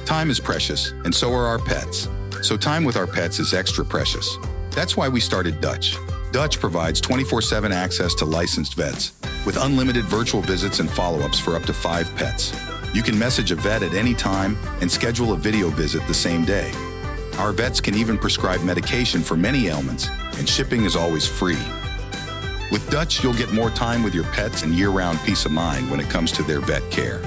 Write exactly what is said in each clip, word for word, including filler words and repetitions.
Time is precious, and so are our pets. So time with our pets is extra precious. That's why we started Dutch. Dutch provides twenty-four seven access to licensed vets, with unlimited virtual visits and follow-ups for up to five pets. You can message a vet at any time and schedule a video visit the same day. Our vets can even prescribe medication for many ailments, and shipping is always free. With Dutch, you'll get more time with your pets and year-round peace of mind when it comes to their vet care.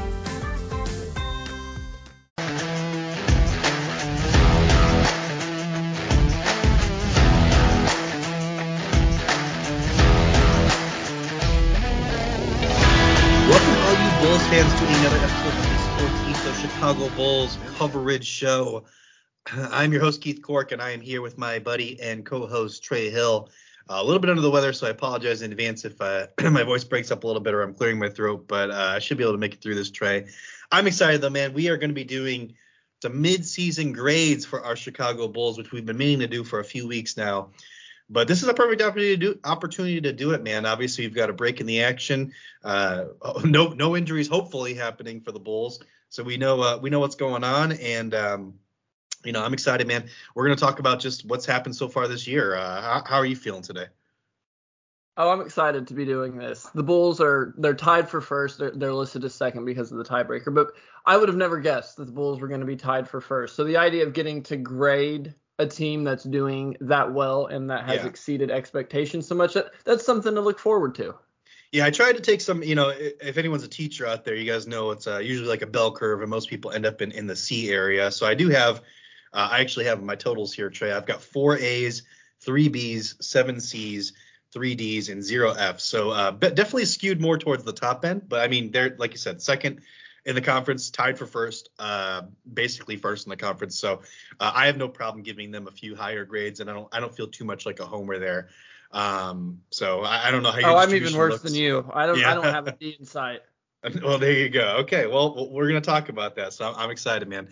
Fans to another episode of the Sports Ethos Chicago Bulls coverage show. I'm your host, Keith Cork, and I am here with my buddy and co-host, Trey Hill. Uh, a little bit under the weather, so I apologize in advance if uh, my voice breaks up a little bit or I'm clearing my throat, but uh, I should be able to make it through this, Trey. I'm excited, though, man. We are going to be doing some mid-season grades for our Chicago Bulls, which we've been meaning to do for a few weeks now. But this is a perfect opportunity to do, opportunity to do it, man. Obviously, you've got a break in the action. Uh, no no injuries, hopefully, happening for the Bulls. So we know uh, we know what's going on, and um, you know I'm excited, man. We're going to talk about just what's happened so far this year. Uh, how, how are you feeling today? Oh, I'm excited to be doing this. The Bulls are they're tied for first. They're, they're listed as second because of the tiebreaker. But I would have never guessed that the Bulls were going to be tied for first. So the idea of getting to grade a team that's doing that well and that has yeah. exceeded expectations so much, that that's something to look forward to. Yeah, I tried to take some, you know, if anyone's a teacher out there, you guys know it's uh, usually like a bell curve, and most people end up in, in the C area. So I do have, uh, I actually have my totals here, Trey. I've got four A's, three B's, seven C's, three D's, and zero F's. So uh, definitely skewed more towards the top end. But I mean, they're, like you said, second in the conference, tied for first, uh, basically first in the conference. So uh, I have no problem giving them a few higher grades, and I don't I don't feel too much like a homer there. Um, so I, I don't know how your Oh, I'm even worse looks. than you. I don't yeah. I don't have a D in sight. Well, there you go. Okay, well, we're going to talk about that. So I'm, I'm excited, man.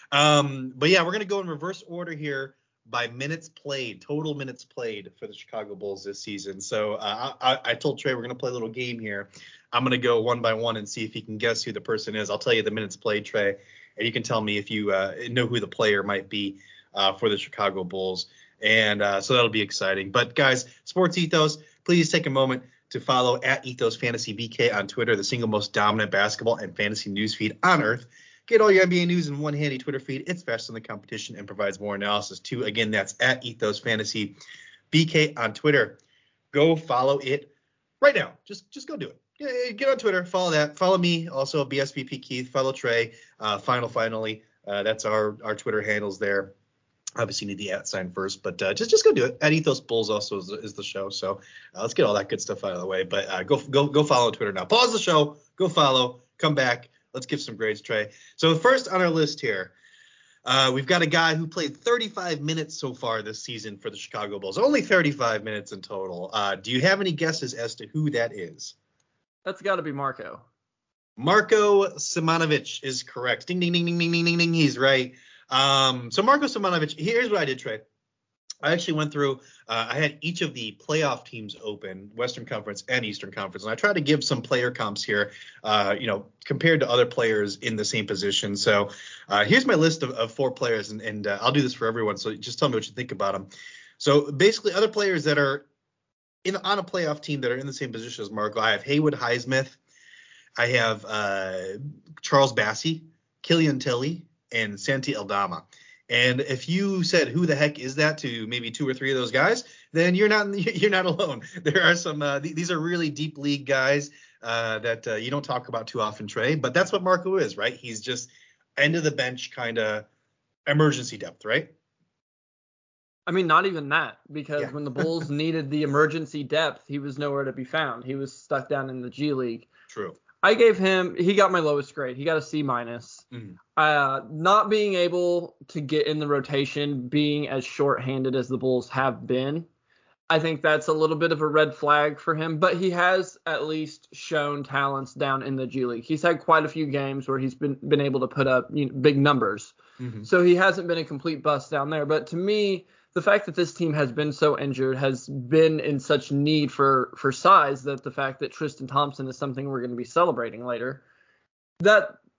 Um, but yeah, we're going to go in reverse order here by minutes played, total minutes played for the Chicago Bulls this season. So uh, I, I told Trey we're going to play a little game here. I'm going to go one by one and see if he can guess who the person is. I'll tell you the minutes played, Trey, and you can tell me if you uh, know who the player might be uh, for the Chicago Bulls. And uh, so that'll be exciting. But, guys, Sports Ethos, please take a moment to follow at Ethos Fantasy B K on Twitter, the single most dominant basketball and fantasy news feed on earth. Get all your N B A news in one handy Twitter feed. It's faster than the competition and provides more analysis, too. Again, that's at Ethos Fantasy B K on Twitter. Go follow it right now. Just, just go do it. Get on Twitter, follow that. Follow me, also B S V P Keith. Follow Trey. Uh, final, finally, uh, that's our our Twitter handles there. Obviously, you need the at sign first, but uh, just just go do it. At Ethos Bulls also is, is the show, so uh, let's get all that good stuff out of the way. But uh, go go go follow Twitter now. Pause the show. Go follow. Come back. Let's give some grades, Trey. So first on our list here, uh, we've got a guy who played thirty-five minutes so far this season for the Chicago Bulls. Only thirty-five minutes in total. Uh, do you have any guesses as to who that is? That's got to be Marko. Marko Simonovic is correct. Ding, ding, ding, ding, ding, ding, ding, ding. He's right. Um, so Marko Simonovic, here's what I did, Trey. I actually went through, uh, I had each of the playoff teams open, Western Conference and Eastern Conference, and I tried to give some player comps here, uh, you know, compared to other players in the same position. So uh, here's my list of, of four players, and, and uh, I'll do this for everyone, so just tell me what you think about them. So basically other players that are in on a playoff team that are in the same position as Marko, I have Haywood Highsmith, I have uh, Charles Bassey, Killian Tilly, and Santi Aldama. And if you said who the heck is that to maybe two or three of those guys, then you're not you're not alone. There are some uh, th- these are really deep league guys uh, that uh, you don't talk about too often, Trey. But that's what Marko is, right? He's just end of the bench kind of emergency depth, right? I mean, not even that, because yeah. when the Bulls needed the emergency depth, he was nowhere to be found. He was stuck down in the G League. True. I gave him, he got my lowest grade. He got a C minus. Mm. Uh, not being able to get in the rotation, being as shorthanded as the Bulls have been, I think that's a little bit of a red flag for him. But he has at least shown talents down in the G League. He's had quite a few games where he's been been able to put up, you know, big numbers. Mm-hmm. So he hasn't been a complete bust down there. But to me, the fact that this team has been so injured, has been in such need for, for size, that the fact that Tristan Thompson is something we're going to be celebrating later, that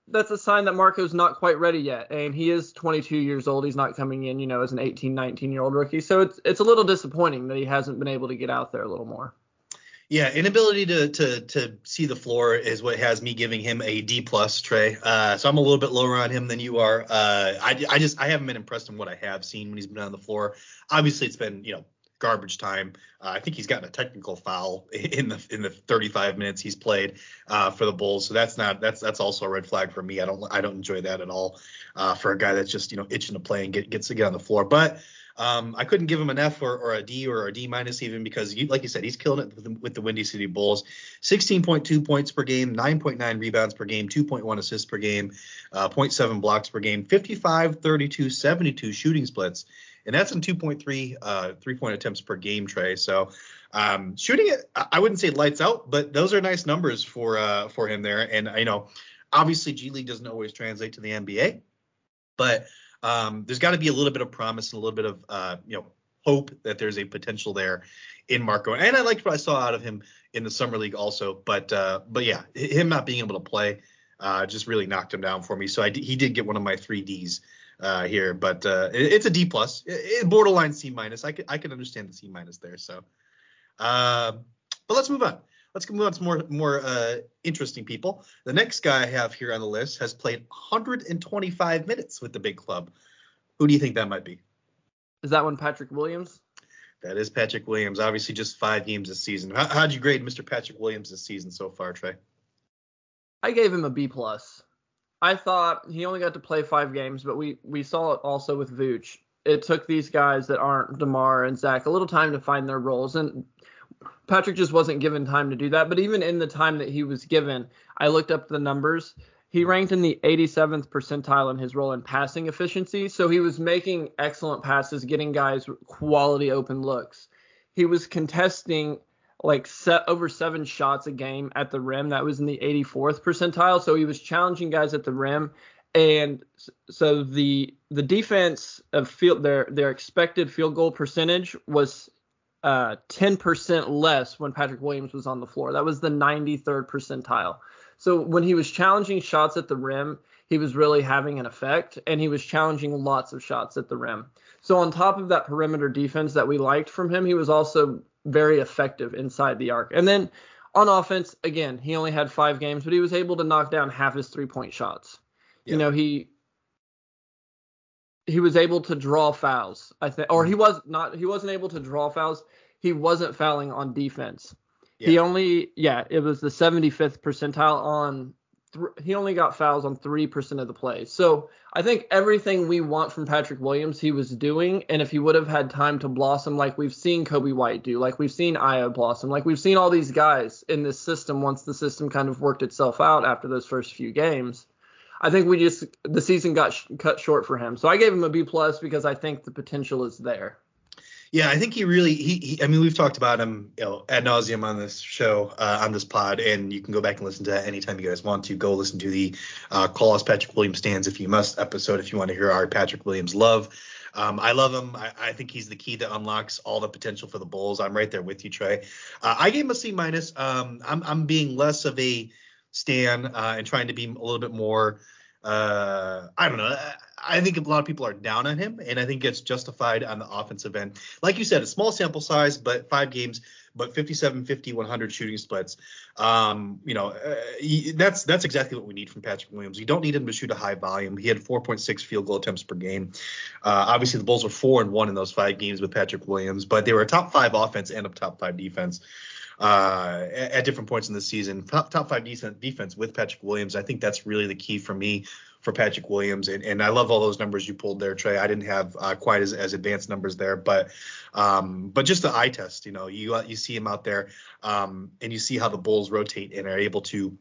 that's a sign that Marco's not quite ready yet. And he is twenty-two years old. He's not coming in, you know, as an eighteen, nineteen-year-old rookie. So it's it's a little disappointing that he hasn't been able to get out there a little more. Yeah, inability to to to see the floor is what has me giving him a D plus, Trey. Uh, so I'm a little bit lower on him than you are. Uh, I, I just I haven't been impressed in what I have seen when he's been on the floor. Obviously, it's been you know garbage time. Uh, I think he's gotten a technical foul in the in the thirty-five minutes he's played uh, for the Bulls. So that's not that's that's also a red flag for me. I don't I don't enjoy that at all uh, for a guy that's just you know itching to play and get gets to get on the floor, but. Um, I couldn't give him an F or, or a D or a D minus even because, you, like you said, he's killing it with the, with the Windy City Bulls. sixteen point two points per game, nine point nine rebounds per game, two point one assists per game, uh, zero point seven blocks per game, fifty-five, thirty-two, seventy-two shooting splits. And that's in two point three uh, three-point attempts per game, Trey. So um, shooting it, I wouldn't say lights out, but those are nice numbers for uh, for him there. And, you know, obviously G League doesn't always translate to the N B A, but – Um, there's got to be a little bit of promise and a little bit of, uh, you know, hope that there's a potential there in Marco. And I liked what I saw out of him in the summer league also. But, uh, but yeah, him not being able to play uh, just really knocked him down for me. So I d- he did get one of my three Ds uh, here. But uh, it, it's a D plus, it, it borderline C minus. I could I could understand the C minus there. So, uh, but let's move on. Let's move on to more more uh, interesting people. The next guy I have here on the list has played one hundred twenty-five minutes with the big club. Who do you think that might be? Is that one Patrick Williams? That is Patrick Williams. Obviously, just five games this season. How, how'd you grade Mister Patrick Williams this season so far, Trey? I gave him a B plus. I thought he only got to play five games, but we we saw it also with Vooch. It took these guys that aren't DeMar and Zach a little time to find their roles, and Patrick just wasn't given time to do that. But even in the time that he was given, I looked up the numbers. He ranked in the eighty-seventh percentile in his role in passing efficiency. So he was making excellent passes, getting guys quality open looks. He was contesting like set over seven shots a game at the rim. That was in the eighty-fourth percentile. So he was challenging guys at the rim. And so the the defense of field their their expected field goal percentage was uh, ten percent less when Patrick Williams was on the floor. That was the ninety-third percentile. So when he was challenging shots at the rim, he was really having an effect, and he was challenging lots of shots at the rim. So on top of that perimeter defense that we liked from him, he was also very effective inside the arc. And then on offense, again, he only had five games, but he was able to knock down half his three-point shots. Yeah. You know, he he was able to draw fouls, I think, or he was not. He wasn't able to draw fouls. He wasn't fouling on defense. Yeah. He only, yeah, it was the seventy-fifth percentile on. Th- he only got fouls on three percent of the plays. So I think everything we want from Patrick Williams, he was doing. And if he would have had time to blossom, like we've seen Kobe White do, like we've seen Io blossom, like we've seen all these guys in this system once the system kind of worked itself out after those first few games. I think we just the season got sh- cut short for him. So I gave him a B plus because I think the potential is there. Yeah, I think he really he, he I mean, we've talked about him, you know, ad nauseum on this show, uh, on this pod, and you can go back and listen to that anytime you guys want to. Go listen to the uh, Call Us Patrick Williams Stands If You Must episode if you want to hear our Patrick Williams love. Um, I love him. I, I think he's the key that unlocks all the potential for the Bulls. I'm right there with you, Trey. Uh, I gave him a C minus. Um, I'm I'm being less of a stan uh, and trying to be a little bit more. Uh, I don't know. I think a lot of people are down on him, and I think it's justified on the offensive end. Like you said, a small sample size, but five games, but fifty-seven, fifty, one hundred shooting splits. Um, you know, uh, he, that's that's exactly what we need from Patrick Williams. You don't need him to shoot a high volume. He had four point six field goal attempts per game. Uh, obviously, the Bulls were four and one in those five games with Patrick Williams, but they were a top five offense and a top five defense. Uh, at, at different points in the season, top, top five decent defense with Patrick Williams. I think that's really the key for me for Patrick Williams. And, and I love all those numbers you pulled there, Trey. I didn't have uh, quite as, as advanced numbers there, but um, but just the eye test, you know, you you see him out there um, and you see how the Bulls rotate and are able to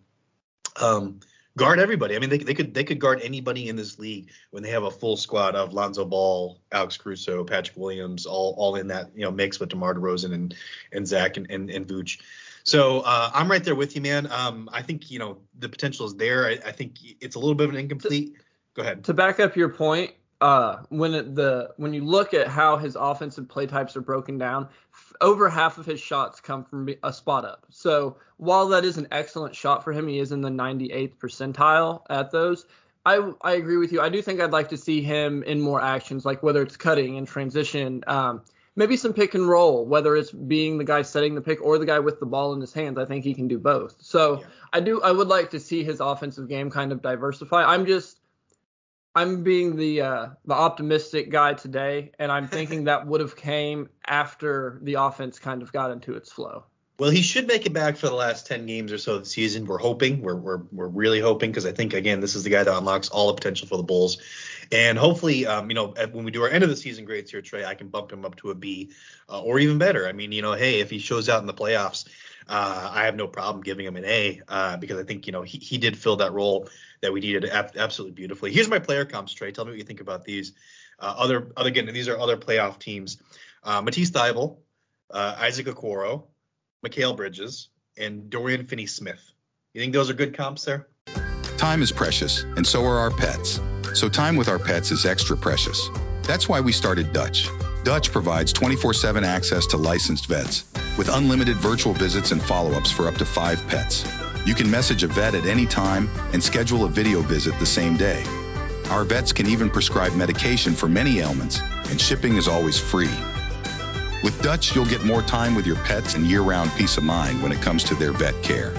um, guard everybody. I mean, they they could they could guard anybody in this league when they have a full squad of Lonzo Ball, Alex Caruso, Patrick Williams, all all in that, you know, mix with DeMar DeRozan and and Zach and and, and Vooch. So uh, I'm right there with you, man. Um, I think, you know, the potential is there. I, I think it's a little bit of an incomplete. Go ahead. To back up your point, uh, when it, the when you look at how his offensive play types are broken down, f- over half of his shots come from a spot up. So while that is an excellent shot for him, he is in the ninety-eighth percentile at those. I I agree with you. I do think I'd like to see him in more actions, like whether it's cutting and transition, um, maybe some pick and roll, whether it's being the guy setting the pick or the guy with the ball in his hands. I think he can do both. So yeah. I do. I would like to see his offensive game kind of diversify. I'm just I'm being the uh, the optimistic guy today, and I'm thinking that would have came after the offense kind of got into its flow. Well, he should make it back for the last ten games or so of the season. We're hoping. We're we're we're really hoping, because I think, again, this is the guy that unlocks all the potential for the Bulls. And hopefully, um, you know, when we do our end of the season grades here, Trey, I can bump him up to a B uh, or even better. I mean, you know, hey, if he shows out in the playoffs, uh, I have no problem giving him an A uh, because I think, you know, he, he did fill that role that we needed ab- absolutely beautifully. Here's my player comps, Trey. Tell me what you think about these. Uh, other, other again, these are other playoff teams. Uh, Matisse Thybulle, uh, Isaac Okoro, Mikal Bridges, and Dorian Finney-Smith. You think those are good comps there? Time is precious, and so are our pets. So time with our pets is extra precious. That's why we started Dutch. Dutch provides twenty-four seven access to licensed vets with unlimited virtual visits and follow-ups for up to five pets. You can message a vet at any time and schedule a video visit the same day. Our vets can even prescribe medication for many ailments, and shipping is always free. With Dutch, you'll get more time with your pets and year-round peace of mind when it comes to their vet care.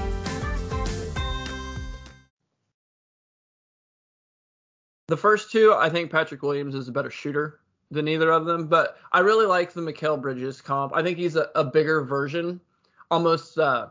The first two, I think Patrick Williams is a better shooter than either of them, but I really like the Mikal Bridges comp. I think he's a, a bigger version, almost uh,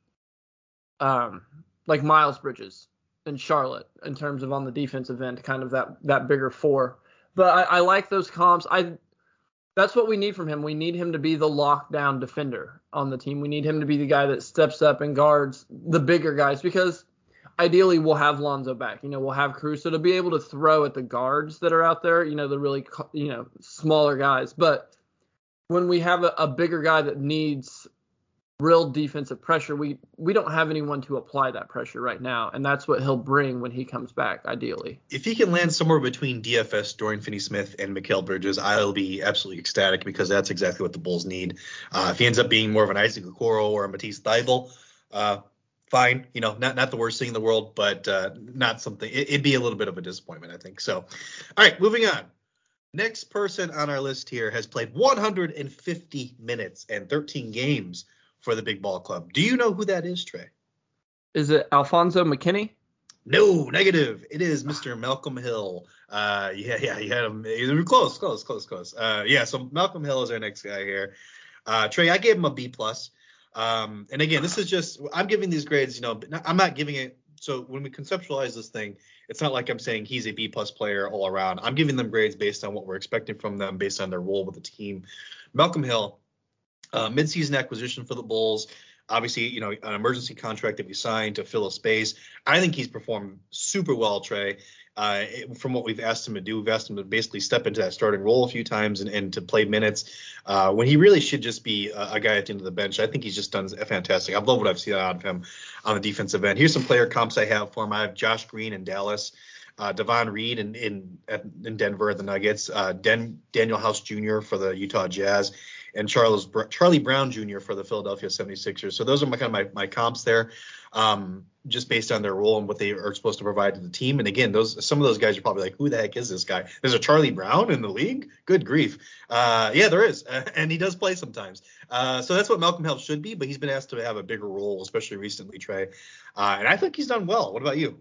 um, like Miles Bridges in Charlotte in terms of on the defensive end, kind of that that bigger four. But I, I like those comps. I That's what we need from him. We need him to be the lockdown defender on the team. We need him to be the guy that steps up and guards the bigger guys, because ideally we'll have Lonzo back. You know, we'll have Caruso to be able to throw at the guards that are out there, you know, the really, you know, smaller guys. But when we have a, a bigger guy that needs real defensive pressure, we we don't have anyone to apply that pressure right now, and that's what he'll bring when he comes back, ideally. If he can land somewhere between D F S, Dorian Finney-Smith, and Mikal Bridges, I'll be absolutely ecstatic, because that's exactly what the Bulls need. Uh, if he ends up being more of an Isaac Okoro or a Matisse Thybulle, uh, fine, you know, not not the worst thing in the world, but uh, not something. It, it'd be a little bit of a disappointment, I think. So, all right, moving on. Next person on our list here has played one hundred fifty minutes and thirteen games for the Big Ball Club. Do you know who that is, Trey? Is it Alfonzo McKinney? No, negative. It is Mister Malcolm Hill. Uh, yeah, yeah, you had him close, close, close, close. Uh, yeah, so Malcolm Hill is our next guy here. Uh, Trey, I gave him a B plus. Um, and again, this is just, I'm giving these grades, you know, I'm not giving it. So when we conceptualize this thing, it's not like I'm saying he's a B plus player all around. I'm giving them grades based on what we're expecting from them, based on their role with the team. Malcolm Hill, uh, midseason acquisition for the Bulls. Obviously, you know, an emergency contract that we signed to fill a space. I think he's performed super well, Trey. Uh, from what we've asked him to do, we've asked him to basically step into that starting role a few times and, and to play minutes uh, when he really should just be a, a guy at the end of the bench. I think he's just done fantastic. I love what I've seen out of him on the defensive end. Here's some player comps I have for him. I have Josh Green in Dallas, uh, Devon Reed in in, in Denver at the Nuggets, uh, Den, Daniel House Junior for the Utah Jazz, and Charles Charlie Brown Junior for the Philadelphia seventy-sixers. So those are my kind of my, my comps there, um, just based on their role and what they are supposed to provide to the team. And again, those some of those guys are probably like, who the heck is this guy? There's a Charlie Brown in the league? Good grief. Uh, yeah, there is. Uh, and he does play sometimes. Uh, so that's what Malcolm Hill should be, but he's been asked to have a bigger role, especially recently, Trey. Uh, and I think he's done well. What about you?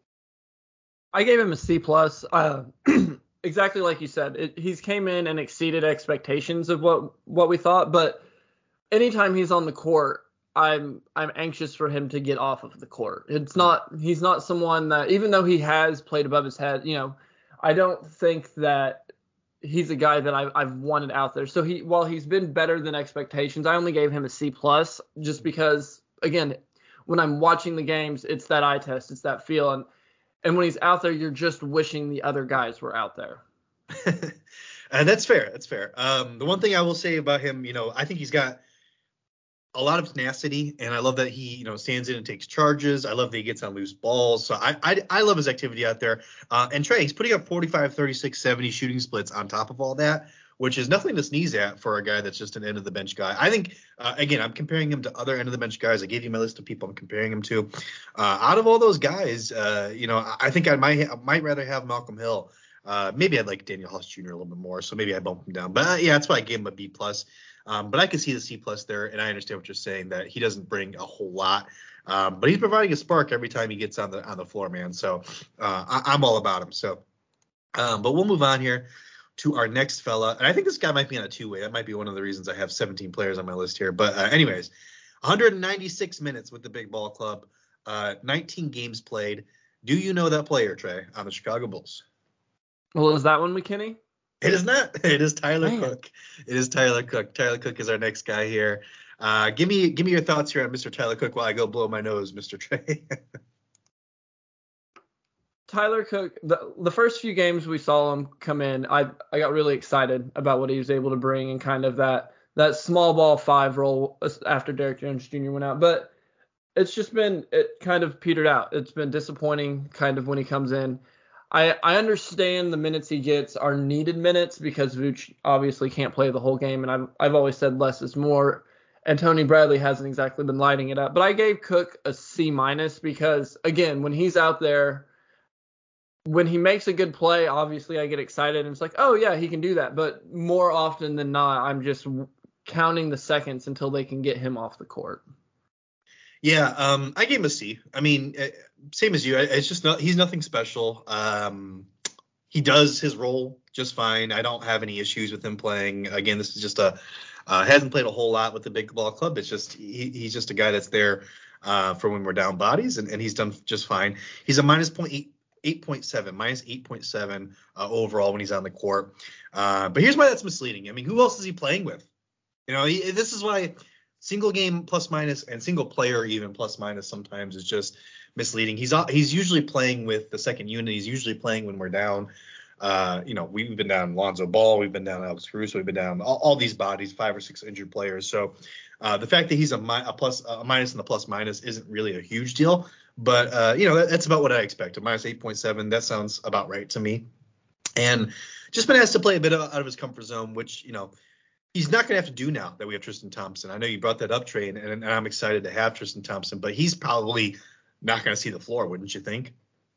I gave him a C plus. Uh, exactly like you said, it, he's came in and exceeded expectations of what what we thought. But anytime he's on the court, I'm I'm anxious for him to get off of the court. It's not he's not someone that, even though he has played above his head, you know, I don't think that he's a guy that I've, I've wanted out there. So he while he's been better than expectations, I only gave him a C plus just because, again, when I'm watching the games, it's that eye test, it's that feel, and and when he's out there, you're just wishing the other guys were out there. And that's fair. That's fair. Um, the one thing I will say about him, you know, I think he's got a lot of tenacity, and I love that he, you know, stands in and takes charges. I love that he gets on loose balls. So I I, I love his activity out there. Uh, and Trey, he's putting up forty-five, thirty-six, seventy shooting splits on top of all that, which is nothing to sneeze at for a guy that's just an end of the bench guy. I think, uh, again, I'm comparing him to other end of the bench guys. I gave you my list of people I'm comparing him to. Uh, out of all those guys, uh, you know, I think I might I might rather have Malcolm Hill. Uh, maybe I'd like Daniel House Junior a little bit more, so maybe I bump him down. But uh, yeah, that's why I gave him a B plus. Um, but I can see the C plus there, and I understand what you're saying, that he doesn't bring a whole lot, um, but he's providing a spark every time he gets on the on the floor, man. So uh, I, I'm all about him. So, um, but we'll move on here to our next fella, and I think this guy might be on a two way. That might be one of the reasons I have seventeen players on my list here. But uh, anyways, one hundred ninety-six minutes with the Big Ball Club, uh, nineteen games played. Do you know that player, Trey, on the Chicago Bulls? Well, is that one McKinney? It is not. It is Tyler Man. Cook. It is Tyler Cook. Tyler Cook is our next guy here. Uh, give me give me your thoughts here on Mister Tyler Cook while I go blow my nose, Mister Trey. Tyler Cook, the, the first few games we saw him come in, I I got really excited about what he was able to bring and kind of that that small ball five role after Derrick Jones Junior went out. But it's just been, it kind of petered out. It's been disappointing kind of when he comes in. I, I understand the minutes he gets are needed minutes because Vooch obviously can't play the whole game, and I've I've always said less is more. And Tony Bradley hasn't exactly been lighting it up. But I gave Cook a C minus because, again, when he's out there, when he makes a good play, obviously I get excited and it's like, oh yeah, he can do that. But more often than not, I'm just counting the seconds until they can get him off the court. Yeah, um, I gave him a C. I mean, same as you. It's just not, he's nothing special. Um, he does his role just fine. I don't have any issues with him playing. Again, this is just a uh, hasn't played a whole lot with the Big Ball Club. It's just he, he's just a guy that's there uh, for when we're down bodies, and, and he's done just fine. He's a minus point eight. eight point seven, minus eight point seven uh, overall when he's on the court. Uh, but here's why that's misleading. I mean, who else is he playing with? You know, he, this is why single game plus minus and single player even plus minus sometimes is just misleading. He's he's usually playing with the second unit. He's usually playing when we're down. Uh, you know, we've been down Lonzo Ball. We've been down Alex Caruso. We've been down all, all these bodies, five or six injured players. So uh, the fact that he's a, mi- a plus, a minus in the plus minus isn't really a huge deal. But, uh, you know, that, that's about what I expect. A minus eight point seven, that sounds about right to me. And just been asked to play a bit of, out of his comfort zone, which, you know, he's not going to have to do now that we have Tristan Thompson. I know you brought that up, Trey, and, and I'm excited to have Tristan Thompson, but he's probably not going to see the floor, wouldn't you think?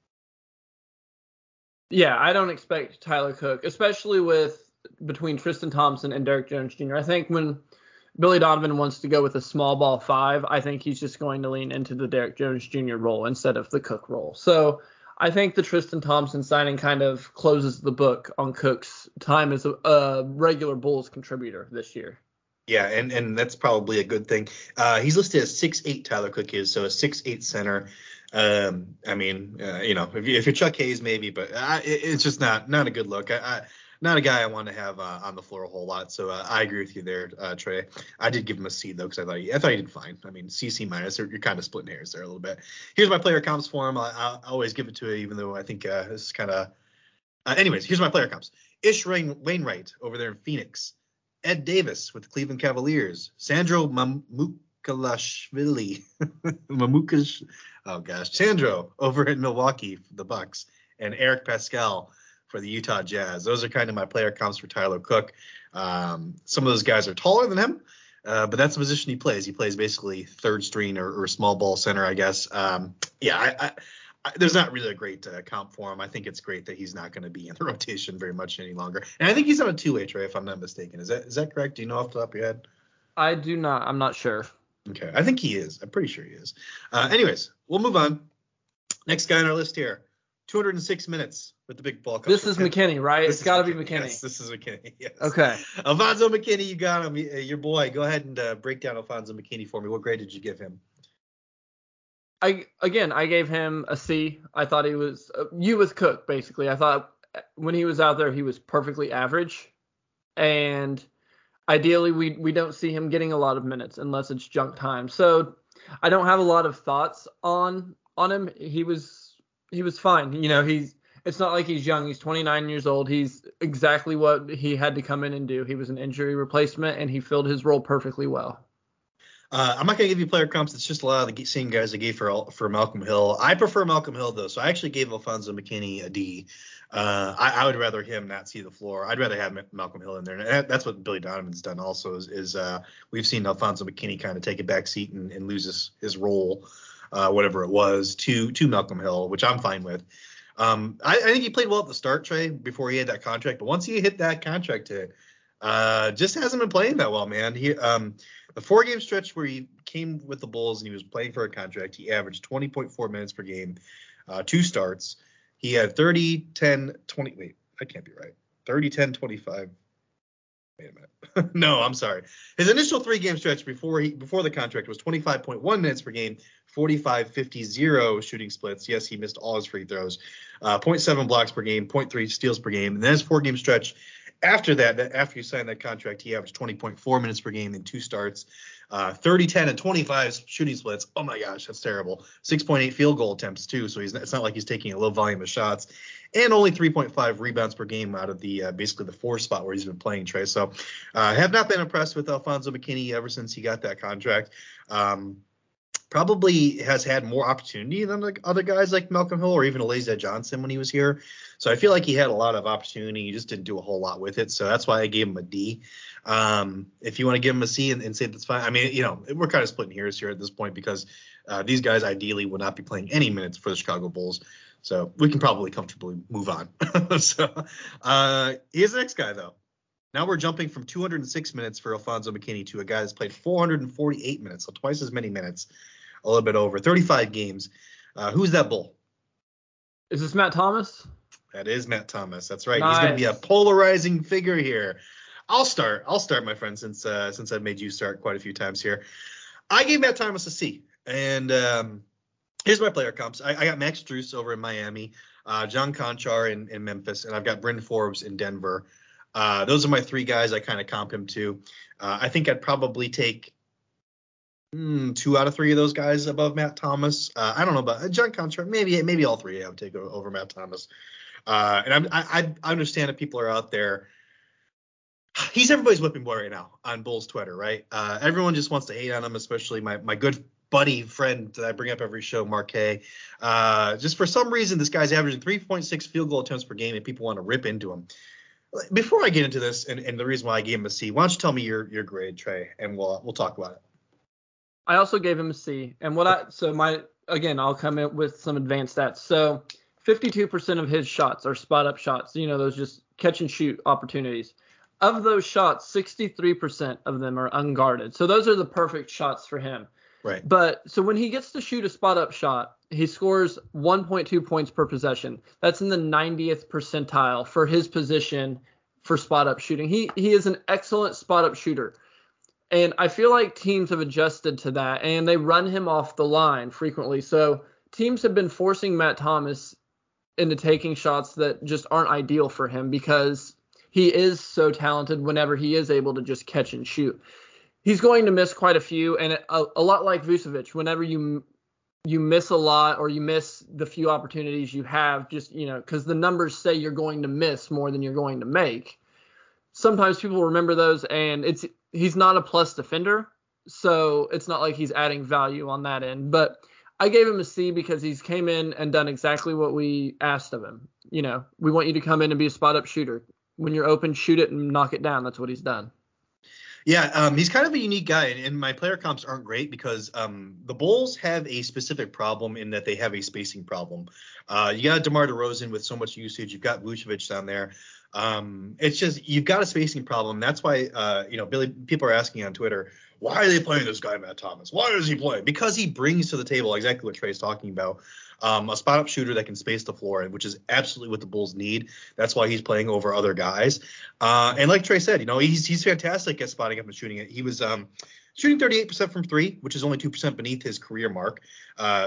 Yeah, I don't expect Tyler Cook, especially with between Tristan Thompson and Derrick Jones Junior I think when Billy Donovan wants to go with a small ball five, I think he's just going to lean into the Derrick Jones Junior role instead of the Cook role. So I think the Tristan Thompson signing kind of closes the book on Cook's time as a, a regular Bulls contributor this year. Yeah, and, and that's probably a good thing. Uh, he's listed as six eight, Tyler Cook is, so a six eight center. Um, I mean, uh, you know, if, you, if you're Chuck Hayes, maybe, but uh, it, it's just not not a good look. I, I, not a guy I want to have uh, on the floor a whole lot. So uh, I agree with you there, uh, Trey. I did give him a C though because I thought he, I thought he did fine. I mean, C C minus. You're kind of splitting hairs there a little bit. Here's my player comps for him. I, I always give it to him, even though I think uh, this is kind of. Uh, anyways, here's my player comps. Ish Rain, Wainwright over there in Phoenix. Ed Davis with the Cleveland Cavaliers. Sandro Mamukelashvili. Mamukash. Oh gosh, Sandro over in Milwaukee for the Bucks, and Eric Pascal for the Utah Jazz. Those are kind of my player comps for Tyler Cook. Um, some of those guys are taller than him, uh, but that's the position he plays. He plays basically third string or, or small ball center, I guess. Um, yeah, I, I, I, there's not really a great uh, comp for him. I think it's great that he's not going to be in the rotation very much any longer. And I think he's on a two-way, Trey, if I'm not mistaken. Is that is that correct? Do you know off the top of your head? I do not. I'm not sure. Okay, I think he is. I'm pretty sure he is. Uh, anyways, we'll move on. Next guy on our list here, two hundred six minutes with the Big Ball Club. This is McKinney, right? This it's got to be McKinney. Yes, this is McKinney. Yes. Okay. Alfonzo McKinney, you got him. Your boy. Go ahead and uh, break down Alfonzo McKinney for me. What grade did you give him? I again, I gave him a C. I thought he was uh, you with Cook basically. I thought when he was out there, he was perfectly average, and ideally, we we don't see him getting a lot of minutes unless it's junk time. So I don't have a lot of thoughts on on him. He was he was fine. You know, he's it's not like he's young. He's twenty-nine years old. He's exactly what he had to come in and do. He was an injury replacement, and he filled his role perfectly well. Uh, I'm not going to give you player comps. It's just a lot of the same guys I gave for for Malcolm Hill. I prefer Malcolm Hill, though, so I actually gave Alfonzo McKinney a D. Uh, I, I would rather him not see the floor. I'd rather have Malcolm Hill in there. And that, that's what Billy Donovan's done also is, is uh, we've seen Alfonzo McKinney kind of take a back seat and, and lose his, his role, uh, whatever it was, to to Malcolm Hill, which I'm fine with. Um, I, I think he played well at the start, Trey, before he had that contract. But once he hit that contract hit, uh, just hasn't been playing that well, man. He um, the four game stretch where he came with the Bulls and he was playing for a contract, he averaged twenty point four minutes per game, uh, two starts. He had thirty, ten, twenty. Wait, that can't be right. thirty, ten, twenty-five. Wait a minute. No, I'm sorry. His initial three game stretch before he before the contract was twenty-five point one minutes per game, forty-five, fifty, zero shooting splits. Yes, he missed all his free throws. Uh, zero point seven blocks per game, zero point three steals per game. And then his four game stretch after that, that, after he signed that contract, he averaged twenty point four minutes per game in two starts, uh, thirty, ten, and twenty-five shooting splits. Oh my gosh, that's terrible. six point eight field goal attempts too. So he's it's not like he's taking a low volume of shots, and only three point five rebounds per game out of the uh, basically the four spot where he's been playing, Trey. So I uh, have not been impressed with Alfonzo McKinney ever since he got that contract. Um, Probably has had more opportunity than the other guys like Malcolm Hill or even Elijah Johnson when he was here. So I feel like he had a lot of opportunity. He just didn't do a whole lot with it. So that's why I gave him a D. Um, if you want to give him a C and, and say that's fine. I mean, you know, we're kind of splitting hairs here at this point because uh, these guys ideally would not be playing any minutes for the Chicago Bulls. So we can probably comfortably move on. so uh, here's the next guy, though. Now we're jumping from two hundred six minutes for Alfonzo McKinney to a guy that's played four hundred forty-eight minutes, so twice as many minutes, a little bit over, thirty-five games. Uh, who's that Bull? Is this Matt Thomas? That is Matt Thomas. That's right. Nice. He's going to be a polarizing figure here. I'll start. I'll start, my friend, since uh, since I've made you start quite a few times here. I gave Matt Thomas a C, and um, here's my player comps. I, I got Max Strus over in Miami, uh, John Conchar in, in Memphis, and I've got Bryn Forbes in Denver. Uh, those are my three guys I kind of comp him to. Uh, I think I'd probably take mm, two out of three of those guys above Matt Thomas. Uh, I don't know about uh, John Conchar. Maybe maybe all three I would take over, over Matt Thomas. Uh, and I'm, I, I understand that people are out there. He's everybody's whipping boy right now on Bulls Twitter, right? Uh, everyone just wants to hate on him, especially my my good buddy friend that I bring up every show, Marquet. Uh, just for some reason, this guy's averaging three point six field goal attempts per game, and people want to rip into him. Before I get into this and, and the reason why I gave him a C, why don't you tell me your your grade, Trey, and we'll we'll talk about it. I also gave him a C, and what I so my again I'll come in with some advanced stats. So fifty-two percent of his shots are spot up shots, you know, those just catch and shoot opportunities. Of those shots, sixty-three percent of them are unguarded. So those are the perfect shots for him. Right. But so when he gets to shoot a spot up shot, he scores one point two points per possession. That's in the ninetieth percentile for his position for spot up shooting. He he is an excellent spot up shooter. And I feel like teams have adjusted to that, and they run him off the line frequently. So teams have been forcing Matt Thomas into taking shots that just aren't ideal for him because he is so talented whenever he is able to just catch and shoot. He's going to miss quite a few, and a, a lot like Vucevic, whenever you you miss a lot or you miss the few opportunities you have, just, you know, because the numbers say you're going to miss more than you're going to make. Sometimes people remember those, and it's he's not a plus defender, so it's not like he's adding value on that end. But I gave him a C because he's came in and done exactly what we asked of him. You know, we want you to come in and be a spot-up shooter. When you're open, shoot it and knock it down. That's what he's done. Yeah, um, he's kind of a unique guy, and, and my player comps aren't great because um, the Bulls have a specific problem in that they have a spacing problem. Uh, you got DeMar DeRozan with so much usage. You've got Vucevic down there. Um, it's just you've got a spacing problem. That's why, uh, you know, Billy. People are asking on Twitter, why are they playing this guy, Matt Thomas? Why does he play? Because he brings to the table exactly what Trey's talking about. Um, a spot-up shooter that can space the floor, which is absolutely what the Bulls need. That's why he's playing over other guys. Uh, and like Trey said, you know, he's he's fantastic at spotting up and shooting it. He was um, shooting thirty-eight percent from three, which is only two percent beneath his career mark. Uh,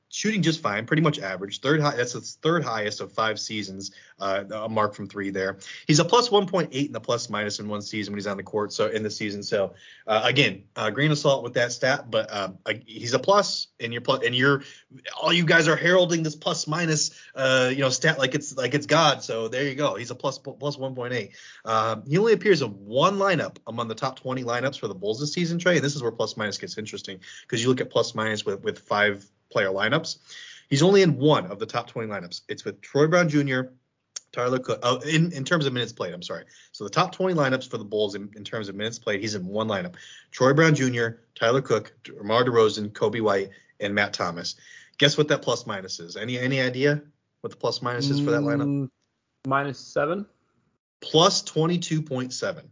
shooting just fine, pretty much average. Third high, that's the third highest of five seasons, uh, a mark from three there. He's a plus one point eight in the plus minus in one season when he's on the court, so in the season. So uh, again, uh, grain of salt with that stat, but uh, he's a plus, and you're plus, and you're all you guys are heralding this plus minus, uh, you know, stat like it's like it's God. So there you go. He's a plus plus one point eight. Um, he only appears in one lineup among the top twenty lineups for the Bulls this season, Trey. And this is where plus minus gets interesting because you look at plus minus with with five player lineups. He's only in one of the top twenty lineups. It's with Troy Brown Junior, Tyler Cook, uh, in, in terms of minutes played, I'm sorry. So the top twenty lineups for the Bulls in, in terms of minutes played, he's in one lineup. Troy Brown Junior, Tyler Cook, DeMar DeRozan, Kobe White, and Matt Thomas. Guess what that plus minus is? Any any idea what the plus minus is for that lineup? Mm, minus seven? Plus twenty-two point seven.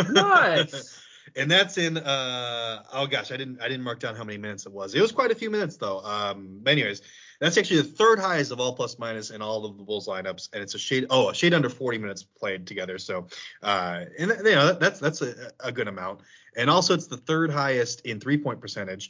Nice. And that's in uh oh gosh, I didn't I didn't mark down how many minutes it was. It was quite a few minutes though. Um but anyways, that's actually the third highest of all plus minus in all of the Bulls lineups, and it's a shade oh a shade under forty minutes played together. So uh and you know that's that's a, a good amount. And also it's the third highest in three point percentage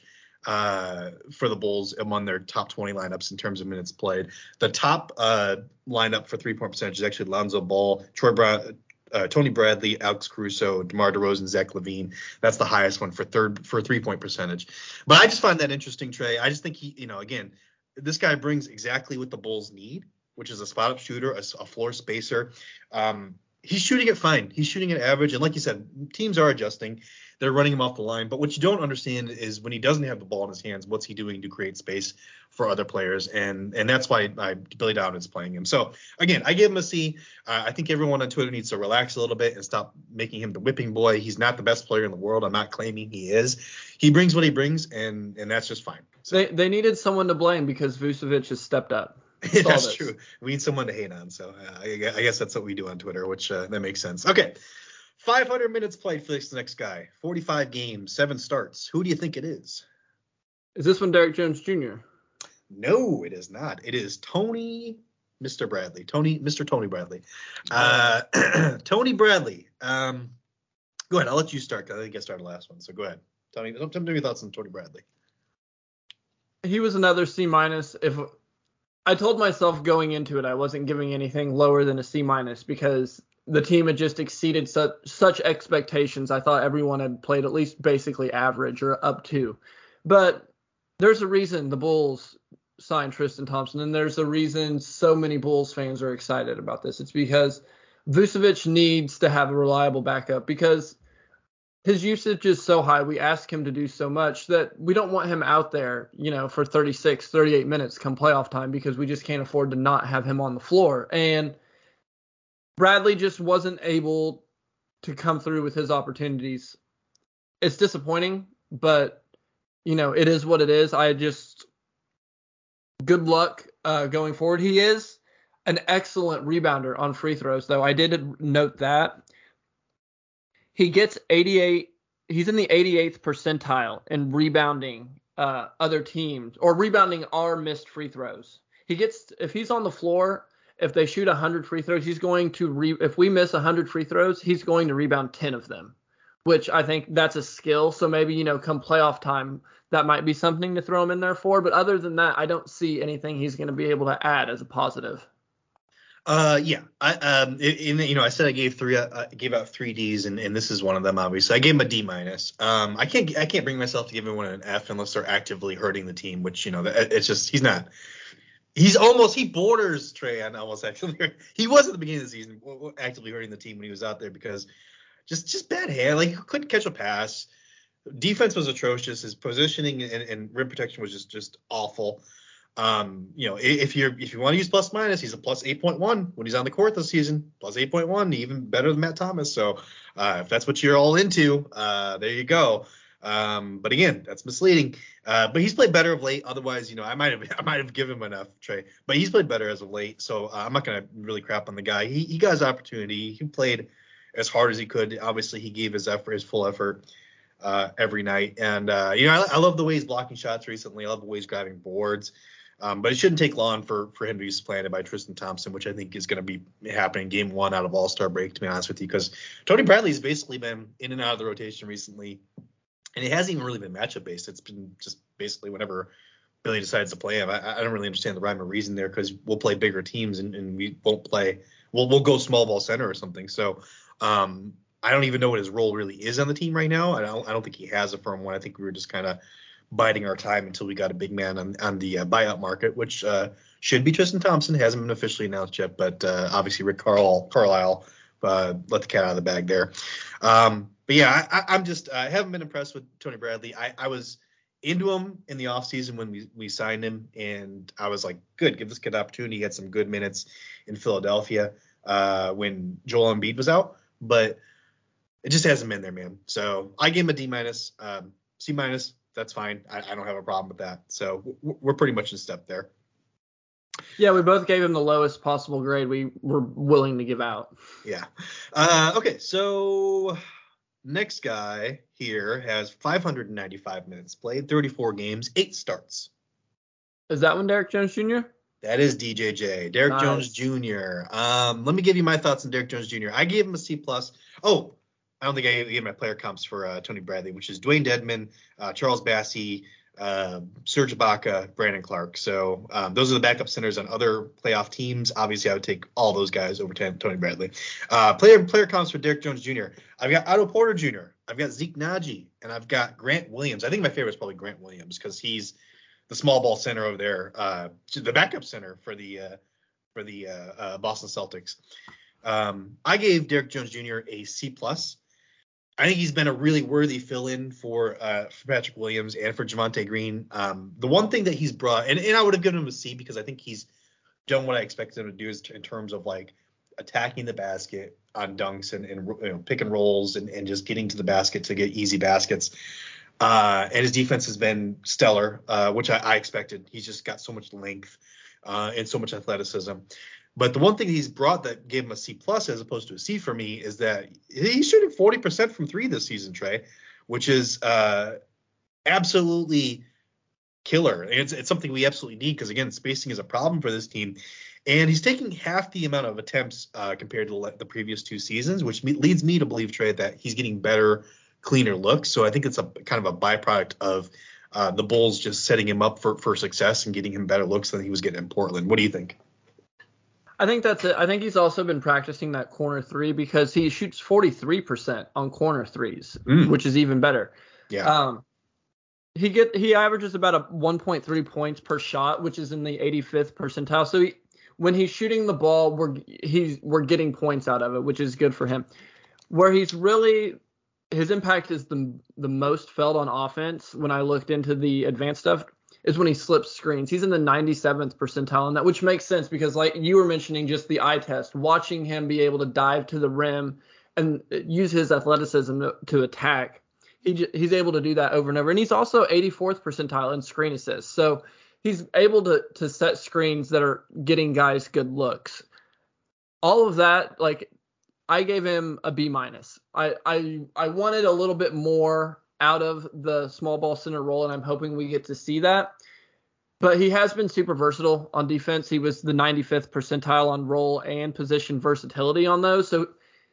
uh for the Bulls among their top twenty lineups in terms of minutes played. The top uh lineup for three point percentage is actually Lonzo Ball, Troy Brown, Uh, Tony Bradley, Alex Caruso, DeMar DeRozan, Zach LaVine. That's the highest one for third for three point percentage. But I just find that interesting, Trey. I just think he, you know, again, this guy brings exactly what the Bulls need, which is a spot up shooter, a, a floor spacer. Um, he's shooting it fine. He's shooting it average. And like you said, teams are adjusting. They're running him off the line. But what you don't understand is when he doesn't have the ball in his hands, what's he doing to create space for other players? And and that's why I, Billy Donovan is playing him. So, again, I give him a C. Uh, I think everyone on Twitter needs to relax a little bit and stop making him the whipping boy. He's not the best player in the world. I'm not claiming he is. He brings what he brings, and, and that's just fine. So, they they needed someone to blame because Vucevic has stepped up. That's, that's true. We need someone to hate on. So uh, I, I guess that's what we do on Twitter, which uh, that makes sense. Okay. five hundred minutes played for this next guy. forty-five games, seven starts. Who do you think it is? Is this one Derrick Jones Junior? No, it is not. It is Tony, Mister Bradley. Tony, Mister Tony Bradley. Uh, Tony Bradley. Um, go ahead. I'll let you start because I think I started the last one. So go ahead. Tell me, tell me your thoughts on Tony Bradley. He was another C minus. If I told myself going into it, I wasn't giving anything lower than a C minus because the team had just exceeded such, such expectations. I thought everyone had played at least basically average or up to. But there's a reason the Bulls signed Tristan Thompson, and there's a reason so many Bulls fans are excited about this. It's because Vucevic needs to have a reliable backup because his usage is so high. We ask him to do so much that we don't want him out there, you know, for thirty-six, thirty-eight minutes come playoff time because we just can't afford to not have him on the floor. And Bradley just wasn't able to come through with his opportunities. It's disappointing, but, you know, it is what it is. I just, good luck uh, going forward. He is an excellent rebounder on free throws, though. I did note that. He gets eighty-eight, he's in the eighty-eighth percentile in rebounding uh, other teams, or rebounding our missed free throws. He gets, if he's on the floor, if they shoot one hundred free throws, he's going to, re, if we miss one hundred free throws, he's going to rebound ten of them, which I think that's a skill. So maybe, you know, come playoff time, that might be something to throw him in there for. But other than that, I don't see anything he's going to be able to add as a positive. Uh, yeah. I, um, in, in, you know, I said I gave three, uh, I gave out three D's, and, and this is one of them, obviously. I gave him a D minus. Um, I can't, I can't bring myself to give him an F unless they're actively hurting the team, which, you know, it's just, he's not. He's almost, he borders Trey on almost actually. He was at the beginning of the season actively hurting the team when he was out there because just, just bad hand. Like, he couldn't catch a pass. Defense was atrocious. His positioning and, and rim protection was just, just awful. Um, you know, if you're, if you want to use plus minus, he's a plus eight point one when he's on the court this season, plus eight point one, even better than Matt Thomas. So, uh, if that's what you're all into, uh, there you go. Um, but again, that's misleading. Uh, but he's played better of late. Otherwise, you know, I might have I might have given him enough, Trey. But he's played better as of late. So uh, I'm not gonna really crap on the guy. He he got his opportunity. He played as hard as he could. Obviously, he gave his effort, his full effort, uh, every night. And uh, you know, I, I love the way he's blocking shots recently. I love the way he's grabbing boards. Um, but it shouldn't take long for, for him to be supplanted by Tristan Thompson, which I think is going to be happening game one out of All-Star break, to be honest with you, because Tony Bradley's basically been in and out of the rotation recently. And it hasn't even really been matchup based. It's been just basically whenever Billy decides to play him. I, I don't really understand the rhyme or reason there because we'll play bigger teams and, and we won't play. We'll we'll go small ball center or something. So um, I don't even know what his role really is on the team right now. I don't I don't think he has a firm one. I think we were just kind of biding our time until we got a big man on on the uh, buyout market, which uh, should be Tristan Thompson. Hasn't been officially announced yet, but uh, obviously Rick Carl, Carlisle uh, let the cat out of the bag there. Um, but yeah, I, I, I'm just I haven't been impressed with Tony Bradley. I, I was into him in the offseason when we, we signed him, and I was like, good, give this kid an opportunity. He had some good minutes in Philadelphia uh, when Joel Embiid was out, but it just hasn't been there, man. So I gave him a D minus, um, C minus. That's fine. I, I don't have a problem with that. So we're pretty much in step there. Yeah, we both gave him the lowest possible grade we were willing to give out. Yeah. Uh, okay, so next guy here has five hundred ninety-five minutes played, thirty-four games, eight starts. Is that one Derrick Jones Junior? That is D J J, Derrick nice. Jones Junior Um, let me give you my thoughts on Derrick Jones Junior I gave him a C plus. Oh, I don't think I gave my player comps for uh, Tony Bradley, which is Dwayne Dedman, uh, Charles Bassey, uh, Serge Ibaka, Brandon Clark. So um, those are the backup centers on other playoff teams. Obviously, I would take all those guys over Tony Bradley. Uh, player player comps for Derrick Jones Junior I've got Otto Porter Junior I've got Zeke Naji, and I've got Grant Williams. I think my favorite is probably Grant Williams because he's the small ball center over there, uh, the backup center for the uh, for the uh, uh, Boston Celtics. Um, I gave Derrick Jones Junior a C plus. I think he's been a really worthy fill-in for uh, for Patrick Williams and for Javonte Green. Um, the one thing that he's brought, and, and I would have given him a C because I think he's done what I expected him to do is in terms of like attacking the basket on dunks and, and you know, pick and rolls and, and just getting to the basket to get easy baskets. Uh, and his defense has been stellar, uh, which I, I expected. He's just got so much length uh, and so much athleticism. But the one thing he's brought that gave him a C plus as opposed to a C for me is that he's shooting forty percent from three this season, Trey, which is uh, absolutely killer. It's, it's something we absolutely need because, again, spacing is a problem for this team. And he's taking half the amount of attempts uh, compared to the previous two seasons, which me- leads me to believe, Trey, that he's getting better, cleaner looks. So I think it's a kind of a byproduct of uh, the Bulls just setting him up for, for success and getting him better looks than he was getting in Portland. What do you think? I think that's it. I think he's also been practicing that corner three because he shoots forty-three percent on corner threes, mm. which is even better. Yeah. Um, he get he averages about a one point three points per shot, which is in the eighty-fifth percentile. So he, when he's shooting the ball, we're he's we're getting points out of it, which is good for him. Where he's really his impact is the the most felt on offense when I looked into the advanced stuff is when he slips screens. He's in the ninety-seventh percentile on that, which makes sense because like you were mentioning just the eye test, watching him be able to dive to the rim and use his athleticism to, to attack. He he's able to do that over and over. And he's also eighty-fourth percentile in screen assists. So he's able to to set screens that are getting guys good looks. All of that, like I gave him a B minus. I, I I wanted a little bit more out of the small ball center role, and I'm hoping we get to see that. But he has been super versatile on defense. He was the ninety-fifth percentile on role and position versatility on those. So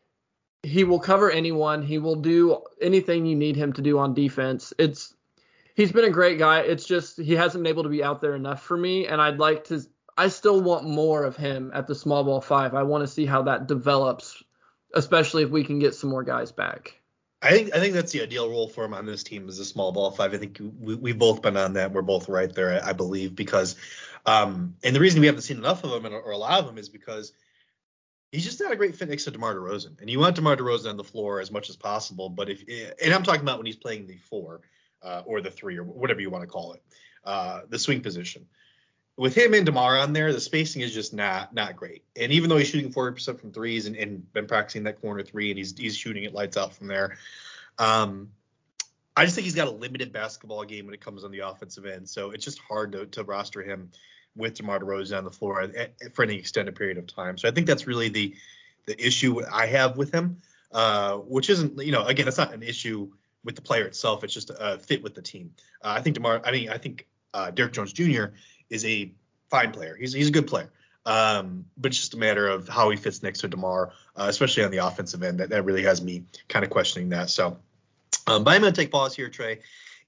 he will cover anyone. He will do anything you need him to do on defense. It's he's been a great guy. It's just he hasn't been able to be out there enough for me, and I'd like to I still want more of him at the small ball five. I want to see how that develops, especially if we can get some more guys back. I think I think that's the ideal role for him on this team is a small ball five. I think we, we've both been on that. We're both right there, I believe, because um, and the reason we haven't seen enough of him or a lot of him is because he's just not a great fit next to DeMar DeRozan. And you want DeMar DeRozan on the floor as much as possible. But if and I'm talking about when he's playing the four uh, or the three or whatever you want to call it, uh, the swing position. With him and DeMar on there, the spacing is just not not great. And even though he's shooting forty percent from threes and, and been practicing that corner three and he's he's shooting it lights out from there, um, I just think he's got a limited basketball game when it comes on the offensive end. So it's just hard to, to roster him with DeMar DeRozan on the floor at, at, for any extended period of time. So I think that's really the the issue I have with him, uh, which isn't, you know, again, it's not an issue with the player itself. It's just a fit with the team. Uh, I think DeMar, I mean, I think uh, Derrick Jones Junior is a fine player. He's he's a good player. Um, but it's just a matter of how he fits next to DeMar, uh, especially on the offensive end. That, that really has me kind of questioning that. So, um, but I'm going to take pause here, Trey,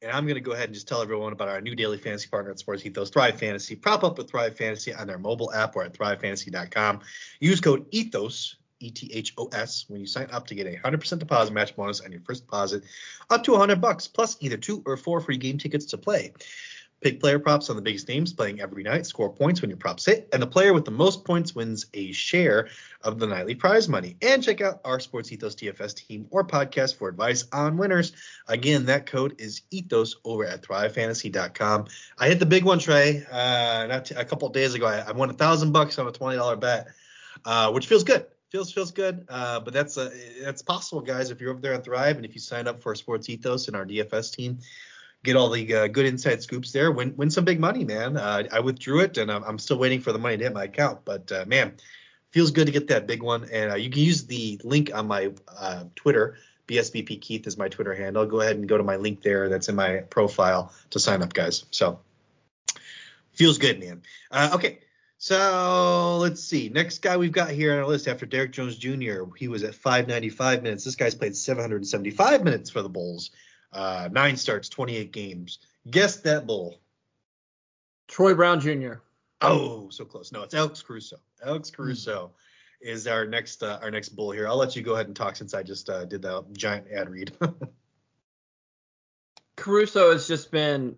And I'm going to go ahead and just tell everyone about our new daily fantasy partner at Sports Ethos, Thrive Fantasy. Prop up with Thrive Fantasy on their mobile app or at thrive fantasy dot com. Use code ETHOS, E T H O S, when you sign up to get a one hundred percent deposit match bonus on your first deposit up to one hundred bucks, plus either two or four free game tickets to play. Pick player props on the biggest names playing every night, score points when your props hit, and the player with the most points wins a share of the nightly prize money. And check out our Sports Ethos D F S team or podcast for advice on winners. Again, that code is ETHOS over at thrive fantasy dot com. I hit the big one, Trey, uh, not t- a couple of days ago. I, I won a thousand bucks on a twenty dollars bet, uh, which feels good. Feels feels good, uh, but that's uh, that's possible, guys. If you're over there on Thrive and if you sign up for Sports Ethos and our D F S team, get all the uh, good inside scoops there. Win win some big money, man. Uh, I withdrew it, and I'm, I'm still waiting for the money to hit my account. But, uh, man, feels good to get that big one. And uh, you can use the link on my uh, Twitter. B S B P Keith is my Twitter handle. Go ahead and go to my link there that's in my profile to sign up, guys. So feels good, man. Uh, okay. So let's see. Next guy we've got here on our list after Derek Jones Junior He was at five ninety-five minutes. This guy's played seven hundred seventy-five minutes for the Bulls. Uh, nine starts, twenty-eight games. Guess that Bull. Troy Brown Junior Oh, so close. No, it's Alex Caruso. Alex Caruso mm. is our next uh, our next Bull here. I'll let you go ahead and talk since I just uh, did that giant ad read. Caruso has just been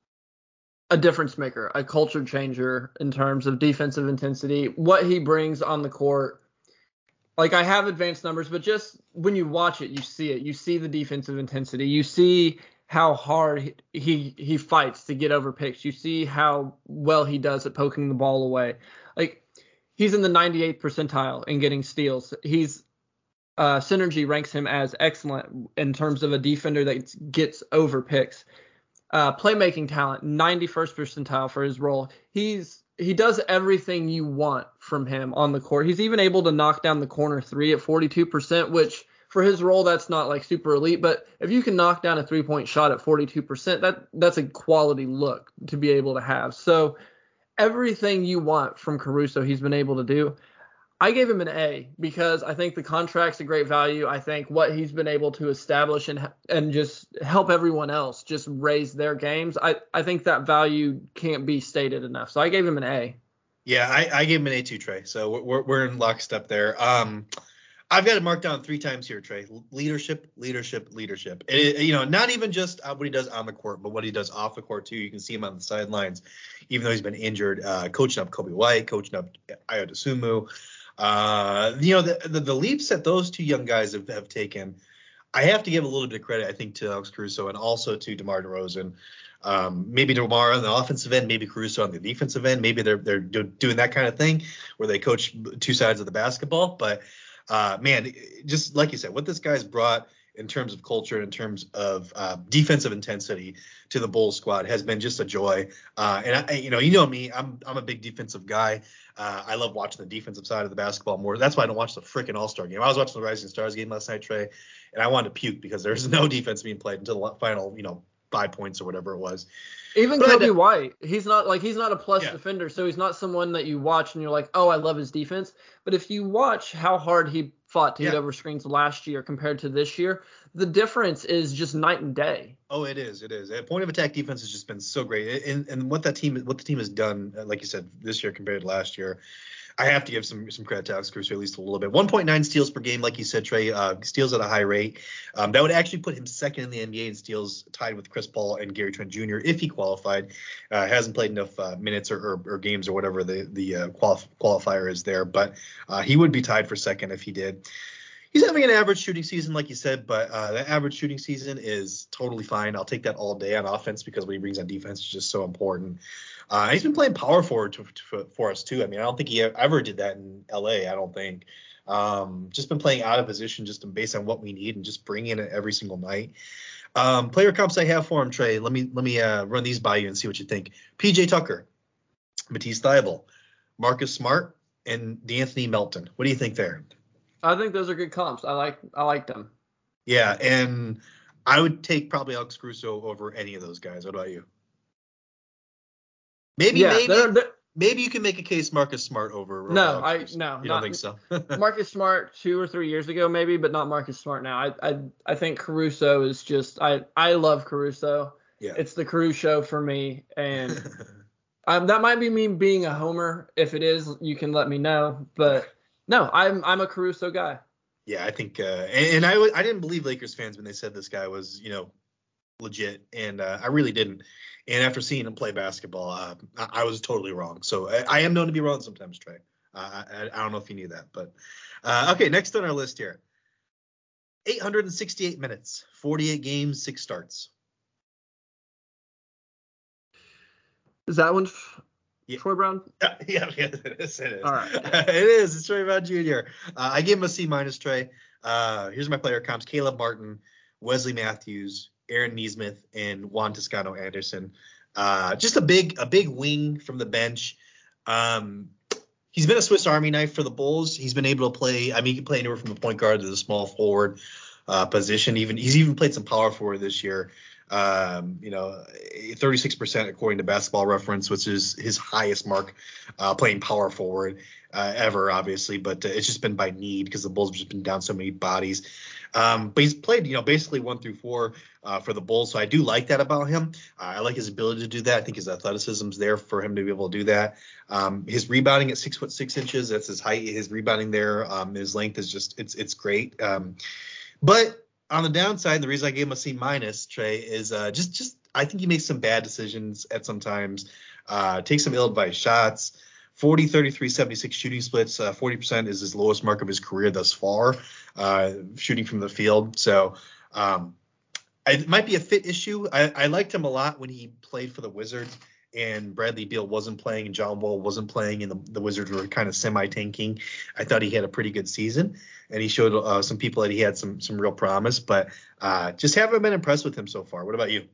a difference maker, a culture changer in terms of defensive intensity, what he brings on the court. Like, I have advanced numbers, but just when you watch it, you see it. You see the defensive intensity. You see how hard he he, he fights to get over picks. You see how well he does at poking the ball away. Like, he's in the ninety-eighth percentile in getting steals. He's uh, Synergy ranks him as excellent in terms of a defender that gets over picks. Uh, playmaking talent, ninety-first percentile for his role. He's he does everything you want from him on the court. He's even able to knock down the corner three at forty-two percent, which for his role, that's not like super elite. But if you can knock down a three-point shot at forty-two percent, that that's a quality look to be able to have. So everything you want from Caruso, he's been able to do. I gave him an A because I think the contract's a great value. I think what he's been able to establish and and just help everyone else just raise their games, I, I think that value can't be stated enough. So I gave him an A. Yeah, I, I gave him an A too, Trey. So we're we're in lockstep there. Um, I've got it marked down three times here, Trey. Leadership, leadership, leadership. It, you know, not even just what he does on the court, but what he does off the court too. You can see him on the sidelines, even though he's been injured. Uh, coaching up Kobe White, coaching up Ayo Dosunmu. Uh, you know, the, the the leaps that those two young guys have, have taken, I have to give a little bit of credit, I think, to Alex Caruso and also to DeMar DeRozan. Um, maybe DeMar on the offensive end, maybe Caruso on the defensive end. Maybe they're they're do, doing that kind of thing where they coach two sides of the basketball. But uh, man, just like you said, what this guy's brought in terms of culture, in terms of uh, defensive intensity to the Bulls squad has been just a joy. Uh, and I, you know, you know me, I'm I'm a big defensive guy. Uh, I love watching the defensive side of the basketball more. That's why I don't watch the freaking All-Star game. I was watching the Rising Stars game last night, Trey, and I wanted to puke because there's no defense being played until the final, you know, five points or whatever it was. Even but Kobe I, White, he's not like he's not a plus yeah. defender, so he's not someone that you watch and you're like, oh, I love his defense. But if you watch how hard he fought to yeah. get over screens last year compared to this year, the difference is just night and day. Oh, it is. It is. A point of attack defense has just been so great, and and what that team, what the team has done, like you said, this year compared to last year. I have to give some some credit to Alex Caruso at least a little bit. one point nine steals per game, like you said, Trey. Uh, steals at a high rate. Um, that would actually put him second in the N B A in steals, tied with Chris Paul and Gary Trent Junior if he qualified. Uh, hasn't played enough uh, minutes or, or, or games or whatever the the uh, qualif- qualifier is there, but uh, he would be tied for second if he did. He's having an average shooting season, like you said, but uh, that average shooting season is totally fine. I'll take that all day on offense because what he brings on defense is just so important. Uh, he's been playing power forward to, to, for us, too. I mean, I don't think he ever did that in L A, I don't think. Um, just been playing out of position just based on what we need and just bringing it every single night. Um, player comps I have for him, Trey. Let me let me uh, run these by you and see what you think. P J Tucker, Matisse Thybulle, Marcus Smart, and D'Anthony Melton. What do you think there? I think those are good comps. I like I like them. Yeah, and I would take probably Alex Caruso over any of those guys. What about you? Maybe yeah, maybe they're, they're, maybe you can make a case Marcus Smart over. over no, I Caruso. no. You not, don't think so? Marcus Smart two or three years ago maybe, but not Marcus Smart now. I I I think Caruso is just I I love Caruso. Yeah. It's the Caruso for me, and um, that might be me being a homer. If it is, you can let me know. But no, I'm I'm a Caruso guy. Yeah, I think, uh, and, and I w- I didn't believe Lakers fans when they said this guy was, you know, legit, and uh, I really didn't. And after seeing him play basketball, uh, I, I was totally wrong. So I, I am known to be wrong sometimes, Trey. Uh, I, I don't know if you knew that, but uh, okay. Next on our list here, eight hundred sixty-eight minutes, forty-eight games, six starts. Is that one f- Yeah. Troy Brown? Yeah, yeah, yeah, it is. It is. All right. it is. It's Troy Brown Junior Uh, I gave him a C minus, Trey. Uh, here's my player comps: Caleb Martin, Wesley Matthews, Aaron Nesmith, and Juan Toscano Anderson. Uh, just a big, a big wing from the bench. Um, he's been a Swiss Army knife for the Bulls. He's been able to play. I mean, he can play anywhere from the point guard to the small forward uh, position. Even he's even played some power forward this year. Um, you know, thirty-six percent according to Basketball Reference, which is his highest mark uh, playing power forward uh, ever, obviously. But uh, it's just been by need because the Bulls have just been down so many bodies. Um, but he's played, you know, basically one through four uh, for the Bulls. So I do like that about him. Uh, I like his ability to do that. I think his athleticism's there for him to be able to do that. Um, his rebounding at six foot six inches, that's his height. His rebounding there, um, his length is just, it's it's great. Um, but on the downside, the reason I gave him a C minus, Trey, is uh, just just I think he makes some bad decisions at some times. Uh, takes some ill-advised shots. forty, thirty-three, seventy-six shooting splits. Uh, forty percent is his lowest mark of his career thus far, uh, shooting from the field. So um, it might be a fit issue. I, I liked him a lot when he played for the Wizards and Bradley Beal wasn't playing and John Wall wasn't playing and the, the Wizards were kind of semi-tanking. I thought he had a pretty good season and he showed uh, some people that he had some some real promise, but uh, just haven't been impressed with him so far. What about you?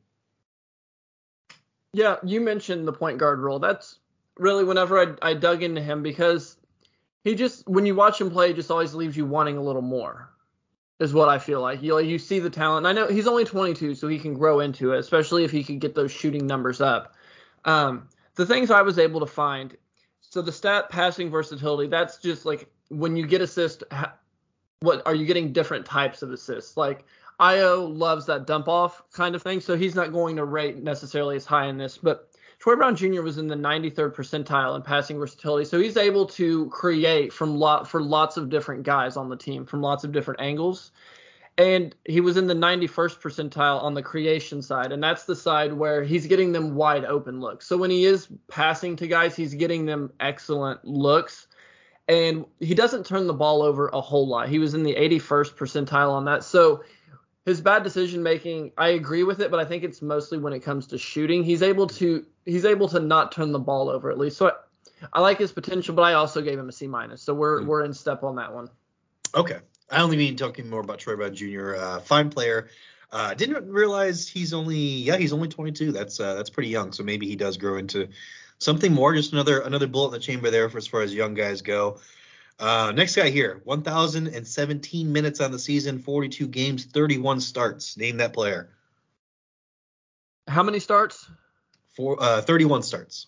Yeah, you mentioned the point guard role. That's really whenever I, I dug into him because he just, when you watch him play, he just always leaves you wanting a little more is what I feel like. You like, you see the talent. And I know he's only twenty-two, so he can grow into it, especially if he could get those shooting numbers up. Um, the things I was able to find, so the stat passing versatility, that's just like when you get assist, what are you getting different types of assists? Like Io loves that dump off kind of thing, so he's not going to rate necessarily as high in this, but Troy Brown Junior was in the ninety-third percentile in passing versatility, so he's able to create from lot for lots of different guys on the team from lots of different angles. And he was in the ninety-first percentile on the creation side, and that's the side where he's getting them wide open looks. So when he is passing to guys, he's getting them excellent looks, and he doesn't turn the ball over a whole lot. He was in the eighty-first percentile on that. So his bad decision making, I agree with it, but I think it's mostly when it comes to shooting. He's able to he's able to not turn the ball over at least. So I, I like his potential, but I also gave him a C minus. So we're mm. we're in step on that one. Okay. I only mean talking more about Troy Brown Junior Uh, fine player. Uh, didn't realize he's only yeah he's only twenty-two. That's uh, that's pretty young. So maybe he does grow into something more. Just another another bullet in the chamber there for as far as young guys go. Uh, next guy here, one thousand seventeen minutes on the season, forty-two games, thirty-one starts. Name that player. How many starts? For uh, thirty-one starts.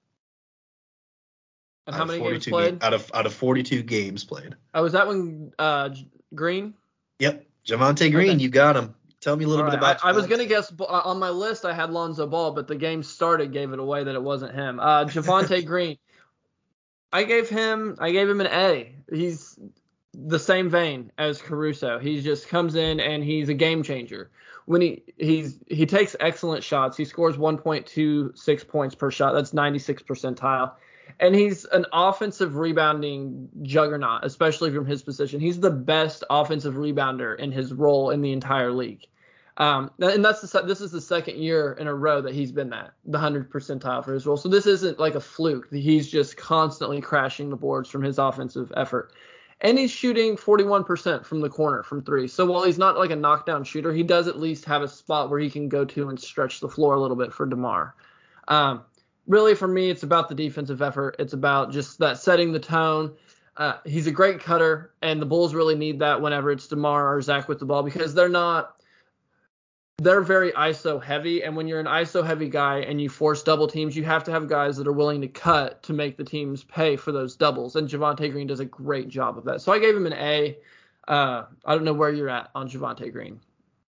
And how many games played? Game, out of out of forty-two games played. Oh, was that one uh, Green? Yep, Javonte Green. Okay. You got him. Tell me a little All bit right. about. I, I was gonna guess on my list. I had Lonzo Ball, but the game started gave it away that it wasn't him. Uh, Javonte Green. I gave him. I gave him an A. He's the same vein as Caruso. He just comes in and he's a game changer. When he he's he takes excellent shots. He scores one point two six points per shot. That's ninety-six percentile. And he's an offensive rebounding juggernaut, especially from his position. He's the best offensive rebounder in his role in the entire league. Um, and that's the, this is the second year in a row that he's been that, the one hundred percentile for his role. So this isn't like a fluke. He's just constantly crashing the boards from his offensive effort. And he's shooting forty-one percent from the corner from three. So while he's not like a knockdown shooter, he does at least have a spot where he can go to and stretch the floor a little bit for DeMar. Um, Really, for me, it's about the defensive effort. It's about just that setting the tone. Uh, he's a great cutter, and the Bulls really need that whenever it's DeMar or Zach with the ball because they're not – they're very I S O heavy, and when you're an I S O heavy guy and you force double teams, you have to have guys that are willing to cut to make the teams pay for those doubles, and Javonte Green does a great job of that. So I gave him an A. Uh, I don't know where you're at on Javonte Green.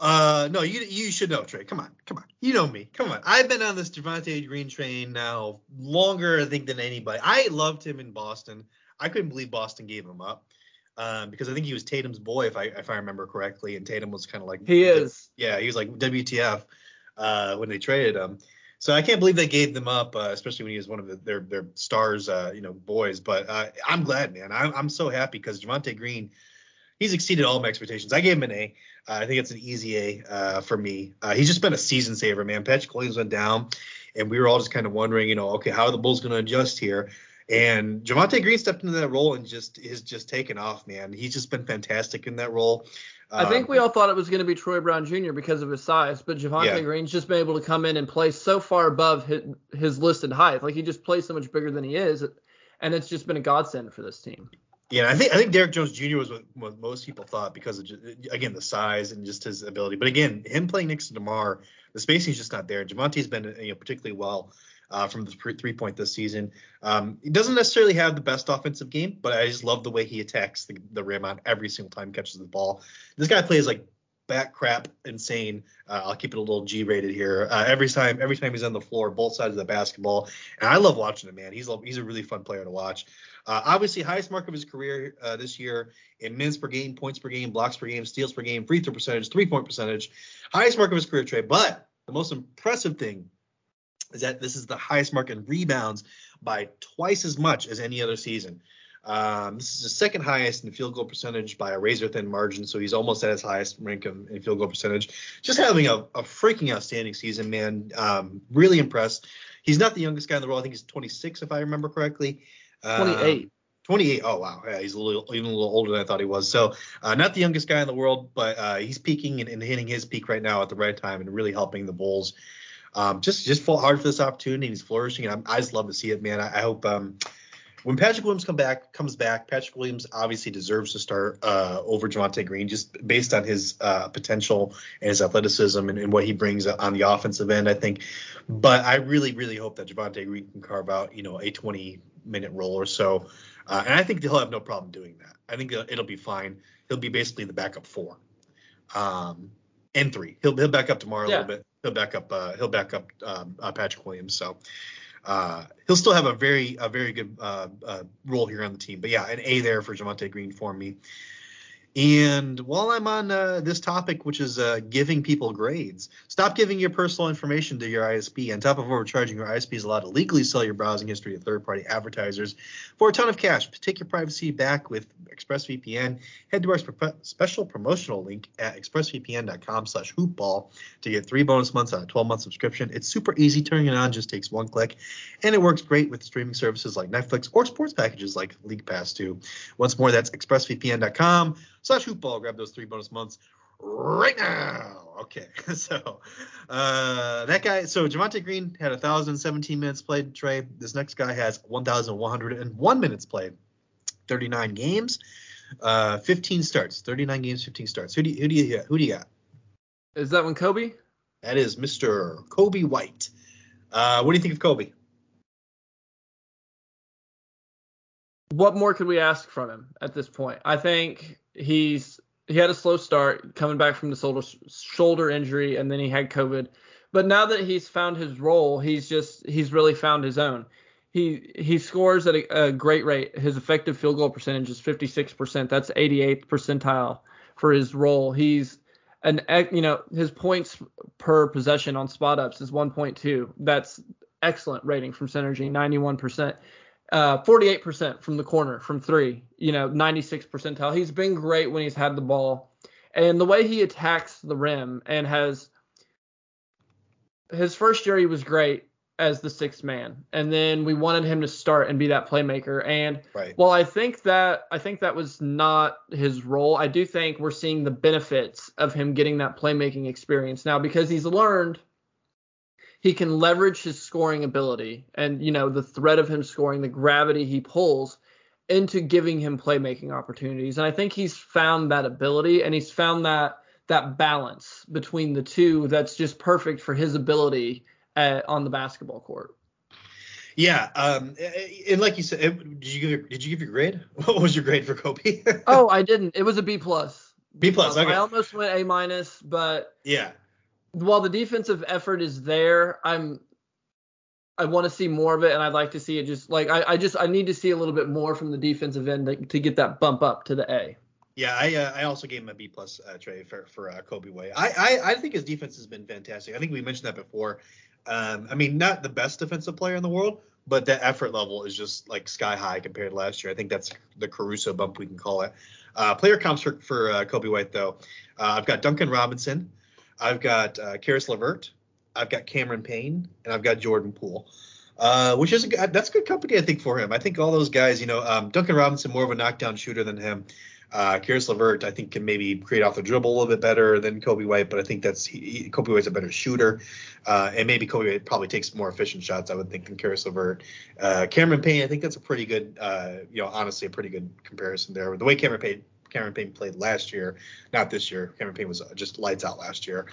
Uh, no, you you should know, Trey. Come on, come on. You know me. Come on. I've been on this Javonte Green train now longer, I think, than anybody. I loved him in Boston. I couldn't believe Boston gave him up um, because I think he was Tatum's boy, if I if I remember correctly, and Tatum was kind of like he is. Yeah, he was like W T F uh, when they traded him. So I can't believe they gave them up, uh, especially when he was one of the, their their stars, uh, you know, boys. But uh, I'm glad, man. I'm I'm so happy because Javonte Green, he's exceeded all my expectations. I gave him an A. Uh, I think it's an easy A uh, for me. Uh, he's just been a season saver, man. Patrick Williams went down, and we were all just kind of wondering, you know, okay, how are the Bulls going to adjust here? And Javonte Green stepped into that role and just is just taken off, man. He's just been fantastic in that role. I think we all thought it was going to be Troy Brown Junior because of his size, but Javonte yeah. Green's just been able to come in and play so far above his, his listed height. Like, he just plays so much bigger than he is, and it's just been a godsend for this team. Yeah, I think I think Derrick Jones Junior was what, what most people thought because of just, again the size and just his ability. But again, him playing next to DeMar, the spacing's just not there. Javonte's been you know particularly well uh, from the three point this season. Um, he doesn't necessarily have the best offensive game, but I just love the way he attacks the, the rim on every single time he catches the ball. This guy plays like back crap insane. Uh, I'll keep it a little G-rated here. Uh, every time every time he's on the floor, both sides of the basketball, and I love watching him, man. He's he's a really fun player to watch. Uh, obviously, highest mark of his career uh, this year in minutes per game, points per game, blocks per game, steals per game, free throw percentage, three-point percentage. Highest mark of his career, Trey. But the most impressive thing is that this is the highest mark in rebounds by twice as much as any other season. Um, this is the second highest in field goal percentage by a razor-thin margin, so he's almost at his highest rank in, in field goal percentage. Just having a, a freaking outstanding season, man. Um, really impressed. He's not the youngest guy in the world. I think he's twenty-six, if I remember correctly. twenty-eight. Um, twenty-eight. Oh, wow. Yeah, he's a little, even a little older than I thought he was. So uh, not the youngest guy in the world, but uh, he's peaking and, and hitting his peak right now at the right time and really helping the Bulls. Um, just just fought hard for this opportunity. He's flourishing, and I'm, I just love to see it, man. I, I hope um, when Patrick Williams come back, comes back, Patrick Williams obviously deserves to start uh, over Javonte Green just based on his uh, potential and his athleticism and, and what he brings on the offensive end, I think. But I really, really hope that Javonte Green can carve out, you know, a twenty-minute role or so. Uh, and I think he'll have no problem doing that. I think it'll, it'll be fine. He'll be basically the backup four um, and three. He'll he'll back up tomorrow Yeah. a little bit. He'll back up. Uh, he'll back up um, uh, Patrick Williams. So uh, he'll still have a very a very good uh, uh, role here on the team. But yeah, an A there for Javonte Green for me. And while I'm on uh, this topic, which is uh, giving people grades, stop giving your personal information to your I S P. On top of overcharging, your I S P is allowed to legally sell your browsing history to third-party advertisers for a ton of cash. Take your privacy back with ExpressVPN. Head to our spe- special promotional link at expressvpn.com slash hoopball to get three bonus months on a twelve-month subscription. It's super easy. Turning it on just takes one click, and it works great with streaming services like Netflix or sports packages like League Pass too. Once more, that's expressvpn.com slash hoopball. Grab those three bonus months right now. Okay, so uh, that guy, so Javonte Green had one thousand seventeen minutes played, Trey. This next guy has one thousand one hundred one minutes played, thirty-nine games, uh, fifteen starts, thirty-nine games, fifteen starts. Who do you, who do you, who do you got? Is that one Kobe? That is Mister Kobe White. Uh, what do you think of Kobe? What more could we ask from him at this point? I think he's he had a slow start coming back from the shoulder shoulder injury, and then he had COVID. But now that he's found his role, he's just he's really found his own. He he scores at a, a great rate. His effective field goal percentage is fifty-six percent. That's eighty-eighth percentile for his role. He's an you know his points per possession on spot ups is one point two. That's excellent rating from Synergy, ninety-one percent. Uh, forty-eight percent from the corner, from three, you know, ninety-six percentile. He's been great when he's had the ball. And the way he attacks the rim and has his first year, he was great as the sixth man. And then we wanted him to start and be that playmaker. And right. while I think that I think that was not his role, I do think we're seeing the benefits of him getting that playmaking experience now because he's learned he can leverage his scoring ability and, you know, the threat of him scoring, the gravity he pulls into giving him playmaking opportunities. And I think he's found that ability and he's found that that balance between the two that's just perfect for his ability at, on the basketball court. Yeah, um, and like you said, did you give your, did you give your grade? What was your grade for Kobe? Oh, I didn't. It was a B plus. B plus. Okay. I almost went A minus, but yeah, while the defensive effort is there, I'm I want to see more of it, and I'd like to see it just like I, I just I need to see a little bit more from the defensive end to, to get that bump up to the A. Yeah, I uh, I also gave him a B plus uh, Trey for for uh, Coby White. I, I I think his defense has been fantastic. I think we mentioned that before. Um, I mean, not the best defensive player in the world, but the effort level is just like sky high compared to last year. I think that's the Caruso bump, we can call it. Uh, player comps for, for uh, Coby White, though. Uh, I've got Duncan Robinson. I've got uh, Karis LeVert. I've got Cameron Payne. And I've got Jordan Poole, uh, which is a, that's good company, I think, for him. I think all those guys, you know, um, Duncan Robinson, more of a knockdown shooter than him. Uh, Karis LeVert, I think, can maybe create off the dribble a little bit better than Coby White, but I think that's he, he, Coby White's a better shooter, uh, and maybe Coby White probably takes more efficient shots, I would think, than Karis LeVert. Uh, Cameron Payne, I think that's a pretty good, uh, you know, honestly, a pretty good comparison there. The way Cameron Payne, Cameron Payne played last year, not this year. Cameron Payne was just lights out last year.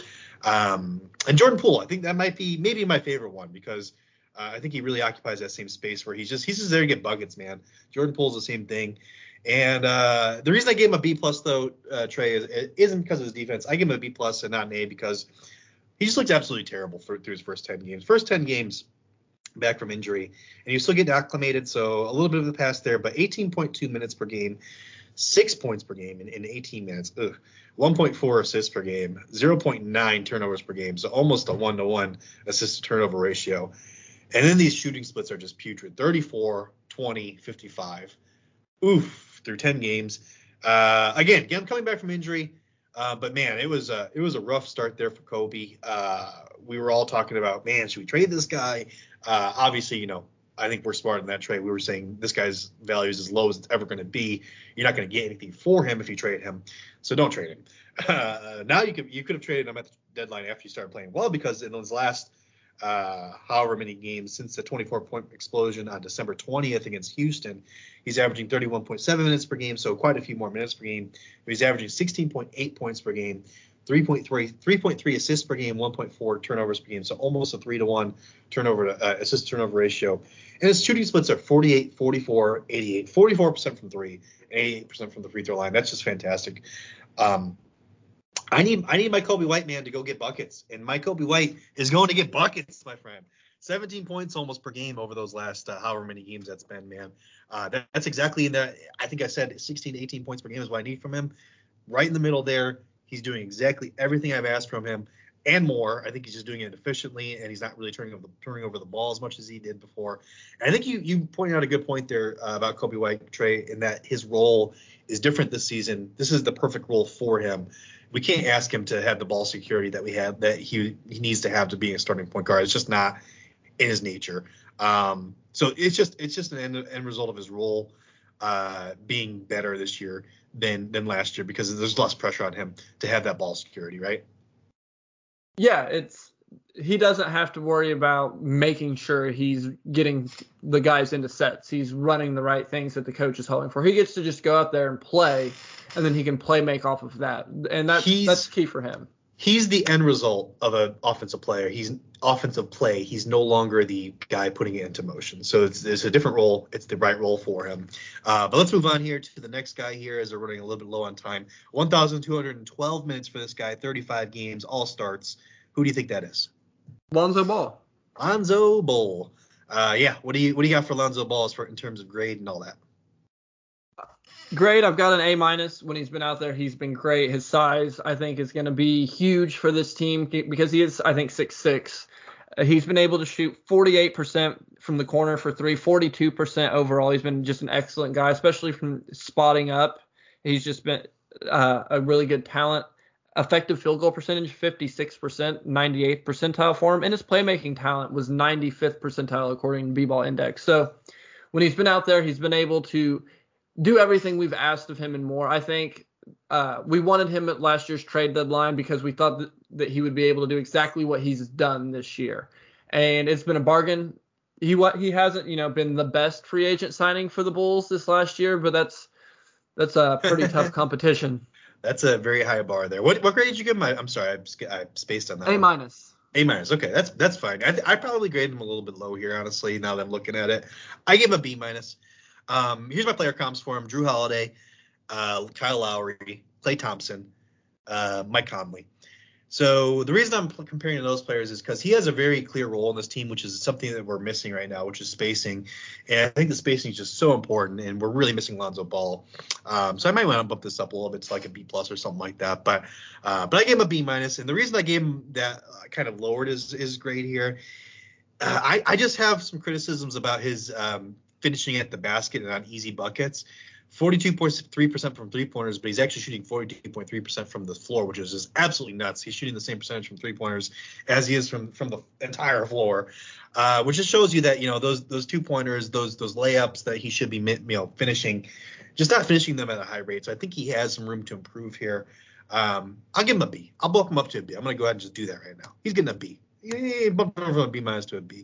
Um, and Jordan Poole, I think that might be maybe my favorite one because uh, I think he really occupies that same space where he's just he's just there to get buckets, man. Jordan Poole's the same thing. And uh, the reason I gave him a B plus though, uh, Trey, is it isn't because of his defense. I give him a B plus and not an A because he just looked absolutely terrible for through his first ten games. First ten games back from injury, and you still get acclimated. So a little bit of the pass there, but eighteen point two minutes per game, six points per game in, in eighteen minutes. Ugh. one point four assists per game, zero point nine turnovers per game. So almost a one to one assist to turnover ratio. And then these shooting splits are just putrid: thirty-four, twenty, fifty-five. Oof. Through ten games. Uh, again, again, coming back from injury, uh, but man, it was a it was a rough start there for Coby. Uh, we were all talking about, man, should we trade this guy? Uh, obviously, you know, I think we're smart in that trade. We were saying this guy's value is as low as it's ever going to be. You're not going to get anything for him if you trade him, so don't trade him. Uh, now you could you could have traded him at the deadline after you started playing well because in those last uh, however many games since the twenty-four point explosion on December twentieth against Houston, he's averaging thirty-one point seven minutes per game, so quite a few more minutes per game. He's averaging sixteen point eight points per game, three point three assists per game, one point four turnovers per game, so almost a three to one turnover to, uh, assist turnover ratio. And his shooting splits are forty-eight, forty-four, eighty-eight, forty-four percent from three, eighty-eight percent from the free throw line. That's just fantastic. Um, I need I need my Coby White, man, to go get buckets, and my Coby White is going to get buckets, my friend. seventeen points almost per game over those last uh, however many games that's been, man. Uh, that, that's exactly in the – I think I said sixteen to eighteen points per game is what I need from him. Right in the middle there. He's doing exactly everything I've asked from him and more. I think he's just doing it efficiently, and he's not really turning over the, turning over the ball as much as he did before. And I think you you pointed out a good point there uh, about Coby White, Trey, in that his role is different this season. This is the perfect role for him. We can't ask him to have the ball security that we have that he he needs to have to be a starting point guard. It's just not in his nature. Um, so it's just it's just an end, end result of his role uh, being better this year than than last year because there's less pressure on him to have that ball security, right? Yeah, it's he doesn't have to worry about making sure he's getting the guys into sets. He's running the right things that the coach is hoping for. He gets to just go out there and play, and then he can play make off of that, and that's he's, that's key for him. He's the end result of an offensive player. He's offensive play. He's no longer the guy putting it into motion. So it's, it's a different role. It's the right role for him. Uh, but let's move on here to the next guy here as we're running a little bit low on time. one thousand two hundred twelve minutes for this guy, thirty-five games, all starts. Who do you think that is? Lonzo Ball. Lonzo Ball. Uh, yeah. What do you what do you got for Lonzo Ball for in terms of grade and all that? Great. I've got an A minus. When he's been out there, he's been great. His size, I think, is going to be huge for this team because he is, I think, six six. Uh, he's been able to shoot forty-eight percent from the corner for three, forty-two percent overall. He's been just an excellent guy, especially from spotting up. He's just been uh, a really good talent. Effective field goal percentage, fifty-six percent, ninety-eighth percentile for him. And his playmaking talent was ninety-fifth percentile according to B-Ball Index. So when he's been out there, he's been able to do everything we've asked of him and more. I think uh, we wanted him at last year's trade deadline because we thought that, that he would be able to do exactly what he's done this year. And it's been a bargain. He what he hasn't, you know, been the best free agent signing for the Bulls this last year, but that's that's a pretty tough competition. That's a very high bar there. What what grade did you give him? I, I'm sorry, I, I spaced on that. A minus. A minus. Okay, that's that's fine. I I probably graded him a little bit low here, honestly. Now that I'm looking at it, I give him a B minus. Um, here's my player comps for him: Drew Holiday, uh, Kyle Lowry, Klay Thompson, uh, Mike Conley. So the reason I'm comparing to those players is because he has a very clear role in this team, which is something that we're missing right now, which is spacing. And I think the spacing is just so important, and we're really missing Lonzo Ball. Um, so I might want to bump this up a little bit to like a B plus or something like that. But uh, but I gave him a B minus, and the reason I gave him that uh, kind of lowered his his grade here, uh, I I just have some criticisms about his um, finishing at the basket and on easy buckets. forty-two point three percent from three-pointers, but he's actually shooting forty-two point three percent from the floor, which is just absolutely nuts. He's shooting the same percentage from three-pointers as he is from from the entire floor, uh, which just shows you that, you know, those those two-pointers, those those layups that he should be, you know, finishing, just not finishing them at a high rate. So I think he has some room to improve here. Um, I'll give him a B. I'll bump him up to a B. I'm going to go ahead and just do that right now. He's getting a B. Yeah, bump him from a B minus to a B.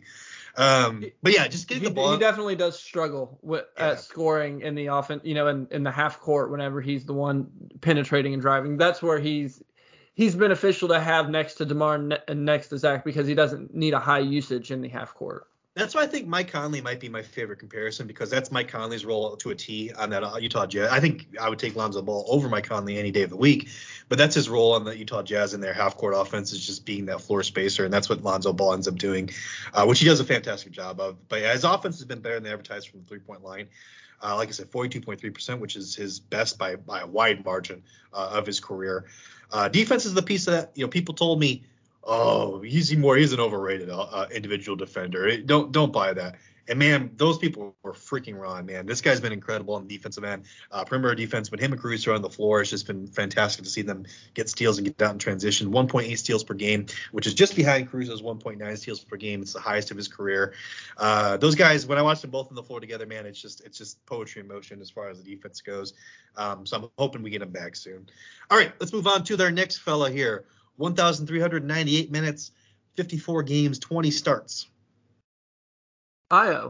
Um, but yeah, just get he, the ball. He definitely does struggle with Yeah. at scoring in the offense, you know, in, in the half court whenever he's the one penetrating and driving. That's where he's he's beneficial to have next to DeMar and ne- and next to Zach because he doesn't need a high usage in the half court. That's why I think Mike Conley might be my favorite comparison, because that's Mike Conley's role to a T on that uh, Utah Jazz. I think I would take Lonzo Ball over Mike Conley any day of the week, but that's his role on the Utah Jazz in their half-court offense, is just being that floor spacer, and that's what Lonzo Ball ends up doing, uh, which he does a fantastic job of. But yeah, his offense has been better than advertised from the three-point line. Uh, like I said, forty-two point three percent, which is his best by by a wide margin uh, of his career. Uh, defense is the piece that, you know, people told me, oh, he's more he's an overrated uh, individual defender. It, don't don't buy that. And man, those people were freaking wrong, man. This guy's been incredible on the defensive end, uh, perimeter defense. When him and Cruz are on the floor, it's just been fantastic to see them get steals and get out in transition. one point eight steals per game, which is just behind Cruz's one point nine steals per game. It's the highest of his career. Uh, those guys, when I watched them both on the floor together, man, it's just it's just poetry in motion as far as the defense goes. Um, so I'm hoping we get them back soon. All right, let's move on to their next fella here. one thousand three hundred ninety-eight minutes, fifty-four games, twenty starts. Ayo.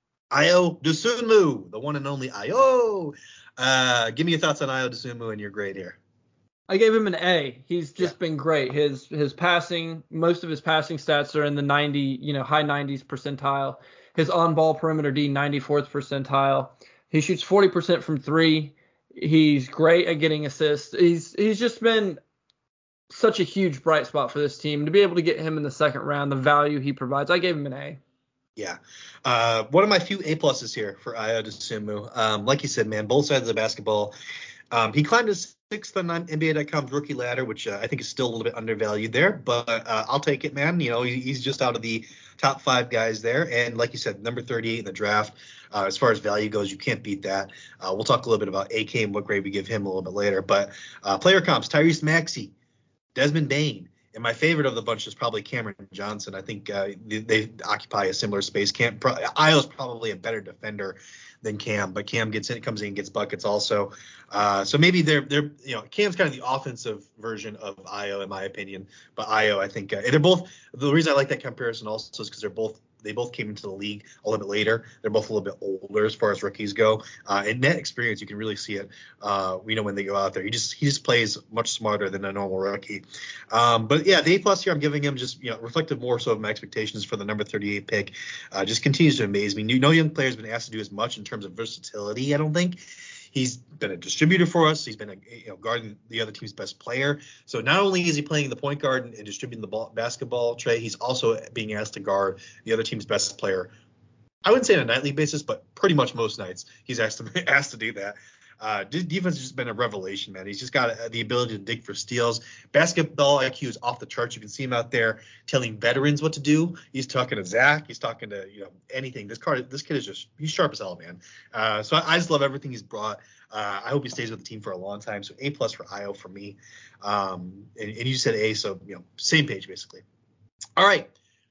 Ayo Dosunmu, the one and only Ayo. Uh, give me your thoughts on Ayo Dosunmu and your grade here. I gave him an A. He's just Yeah. been great. His his passing, most of his passing stats are in the ninety, you know, high nineties percentile. His on-ball perimeter D, ninety-fourth percentile. He shoots forty percent from three. He's great at getting assists. He's he's just been such a huge bright spot for this team. To be able to get him in the second round, the value he provides, I gave him an A. Yeah. Uh, one of my few A pluses here for Ayo Dosunmu. Um, like you said, man, both sides of the basketball. Um, he climbed to sixth on N B A dot com's rookie ladder, which uh, I think is still a little bit undervalued there, but uh, I'll take it, man. You know, he, he's just out of the top five guys there. And like you said, number thirty-eight in the draft. Uh, as far as value goes, you can't beat that. Uh, we'll talk a little bit about A K and what grade we give him a little bit later. But uh, player comps, Tyrese Maxey, Desmond Bane. And my favorite of the bunch is probably Cameron Johnson. I think uh, they, they occupy a similar space. Cam, pro, Ayo's probably a better defender than Cam, but Cam gets in, comes in, and gets buckets also. Uh, so maybe they're they're you know Cam's kind of the offensive version of Ayo in my opinion. But Ayo, I think uh, they're both. The reason I like that comparison also is because they're both. They both came into the league a little bit later. They're both a little bit older as far as rookies go. Uh, in net experience, you can really see it. Uh, you know, when they go out there, he just he just plays much smarter than a normal rookie. Um, but yeah, the A plus here, I'm giving him just you know reflective more so of my expectations for the number thirty-eight pick. Uh, just continues to amaze me. No young player has been asked to do as much in terms of versatility. I don't think. He's been a distributor for us. He's been a, you know, guarding the other team's best player. So not only is he playing the point guard and, and distributing the ball, basketball tray, he's also being asked to guard the other team's best player. I wouldn't say on a nightly basis, but pretty much most nights he's asked to asked to do that. Uh, defense has just been a revelation, man. He's just got the ability to dig for steals. Basketball I Q is off the charts. You can see him out there telling veterans what to do. He's talking to Zach. He's talking to you know anything. This card, this kid is just he's sharp as hell, man. Uh, so I, I just love everything he's brought. Uh, I hope he stays with the team for a long time. So A plus for Ayo for me. Um, and, and you said A, so you know same page basically. All right,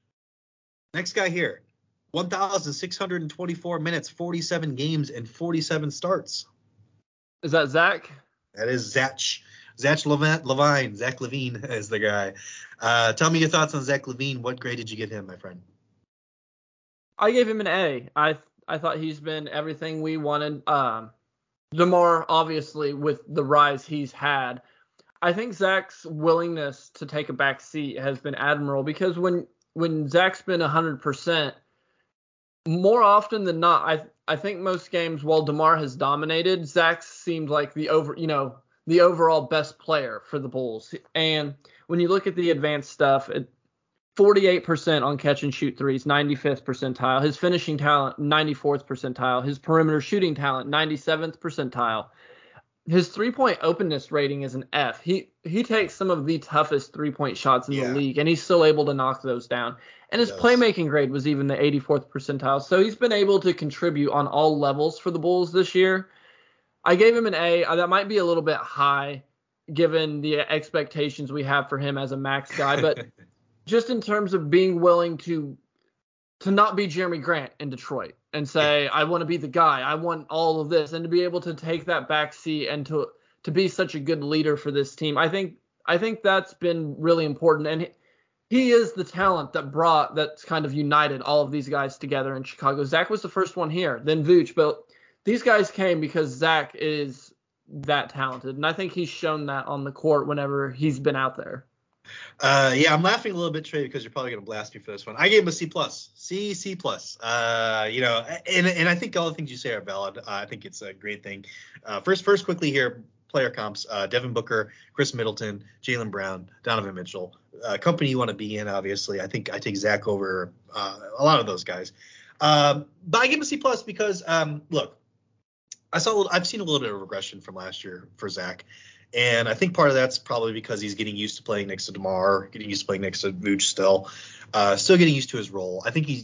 next guy here, one thousand six hundred twenty-four minutes, forty-seven games, and forty-seven starts. Is that Zach? That is Zach. Zach Levine. Zach Levine is the guy. Uh, tell me your thoughts on Zach Levine. What grade did you give him, my friend? I gave him an A. I I thought he's been everything we wanted. Um, DeMar, obviously, with the rise he's had, I think Zach's willingness to take a back seat has been admirable because when when Zach's been one hundred percent, more often than not, I I think most games while DeMar has dominated, Zach seemed like the over, you know, the overall best player for the Bulls. And when you look at the advanced stuff, it, forty-eight percent on catch and shoot threes, ninety-fifth percentile. His finishing talent, ninety-fourth percentile. His perimeter shooting talent, ninety-seventh percentile. His three-point openness rating is an F. He he takes some of the toughest three-point shots in Yeah. the league, and he's still able to knock those down. And his Yes. playmaking grade was even the eighty-fourth percentile. So he's been able to contribute on all levels for the Bulls this year. I gave him an A. Uh, That might be a little bit high given the expectations we have for him as a max guy, but just in terms of being willing to to not be Jeremy Grant in Detroit and say, I want to be the guy, I want all of this, and to be able to take that back seat and to to be such a good leader for this team. I think I think that's been really important. And he, he is the talent that brought, that's kind of united all of these guys together in Chicago. Zach was the first one here, then Vooch, but these guys came because Zach is that talented. And I think he's shown that on the court whenever he's been out there. Uh, yeah, I'm laughing a little bit, Trey, because you're probably going to blast me for this one. I gave him a C plus, C, C plus. Uh, you know, and and I think all the things you say are valid. Uh, I think it's a great thing. Uh, first, first, quickly here, player comps: uh, Devin Booker, Chris Middleton, Jaylen Brown, Donovan Mitchell. Uh, company you want to be in, obviously. I think I take Zach over uh, a lot of those guys. Um, but I give him a C plus because, um, look, I saw a little, I've seen a little bit of regression from last year for Zach. And I think part of that's probably because he's getting used to playing next to DeMar, getting used to playing next to Vooch still, uh, still getting used to his role. I think he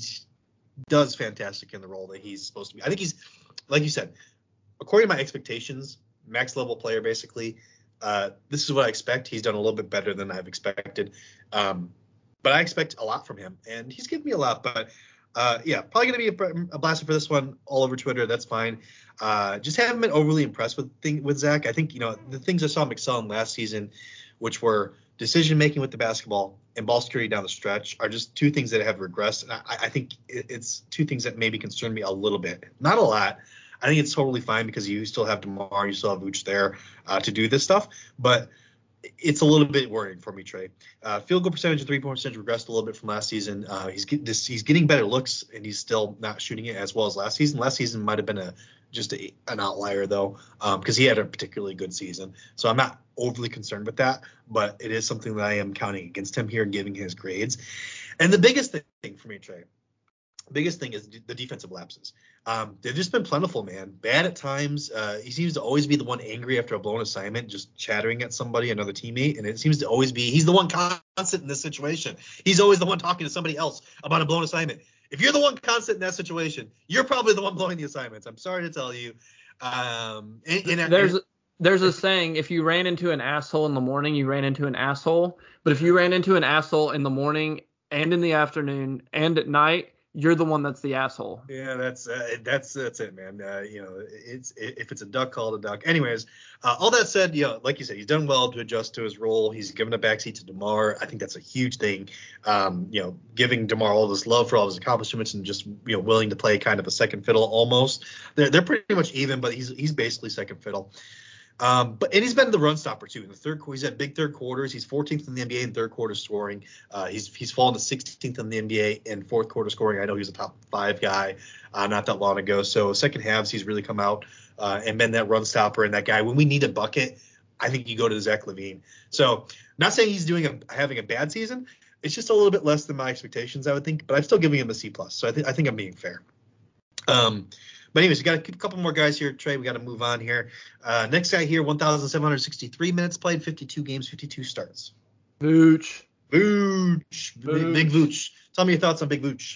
does fantastic in the role that he's supposed to be. I think he's, like you said, according to my expectations, max level player basically. Uh, this is what I expect. He's done a little bit better than I've expected. Um, but I expect a lot from him, and he's given me a lot. But uh, yeah, probably going to be a, a blaster for this one all over Twitter. That's fine. Uh, just haven't been overly impressed with thing, with Zach. I think, you know, the things I saw him excel in last season, which were decision making with the basketball and ball security down the stretch, are just two things that have regressed. And I, I think it, it's two things that maybe concern me a little bit. Not a lot. I think it's totally fine because you still have DeMar, you still have Vooch there uh, to do this stuff. But it's a little bit worrying for me, Trey. Uh, field goal percentage and three-point percentage regressed a little bit from last season. Uh, he's get, this, he's getting better looks, and he's still not shooting it as well as last season. Last season might have been a just a, an outlier, though, because um, he had a particularly good season. So I'm not overly concerned with that, but it is something that I am counting against him here and giving his grades. And the biggest thing for me, Trey, biggest thing is the defensive lapses. Um, they've just been plentiful, man. Bad at times. Uh, he seems to always be the one angry after a blown assignment, just chattering at somebody, another teammate. And it seems to always be he's the one constant in this situation. He's always the one talking to somebody else about a blown assignment. If you're the one constant in that situation, you're probably the one blowing the assignments. I'm sorry to tell you. Um, and, and, there's and, there's a saying: if you ran into an asshole in the morning, you ran into an asshole. But if you ran into an asshole in the morning and in the afternoon and at night, you're the one that's the asshole. Yeah, that's uh, that's that's it, man. Uh, you know, it's if it's a duck, call it a duck. Anyways, uh, all that said, you know, like you said, he's done well to adjust to his role. He's given a backseat to DeMar. I think that's a huge thing. Um, you know, giving DeMar all this love for all his accomplishments and just, you know, willing to play kind of a second fiddle almost. They're they're pretty much even, but he's he's basically second fiddle. Um, but and he's been the run stopper too. In the third, he's had big third quarters. He's fourteenth in the N B A in third quarter scoring. Uh, he's he's fallen to sixteenth in the N B A in fourth quarter scoring. I know he was a top five guy uh, not that long ago. So second halves, he's really come out uh, and been that run stopper and that guy when we need a bucket. I think you go to Zach LaVine. So not saying he's doing a having a bad season. It's just a little bit less than my expectations, I would think. But I'm still giving him a C plus. So I think I think I'm being fair. Um. But anyways, we got a couple more guys here, Trey. We got to move on here. Uh, next guy here, one thousand seven hundred sixty-three minutes played, fifty-two games, fifty-two starts. Vooch. Vooch. Big, big Vooch. Tell me your thoughts on Big Vooch.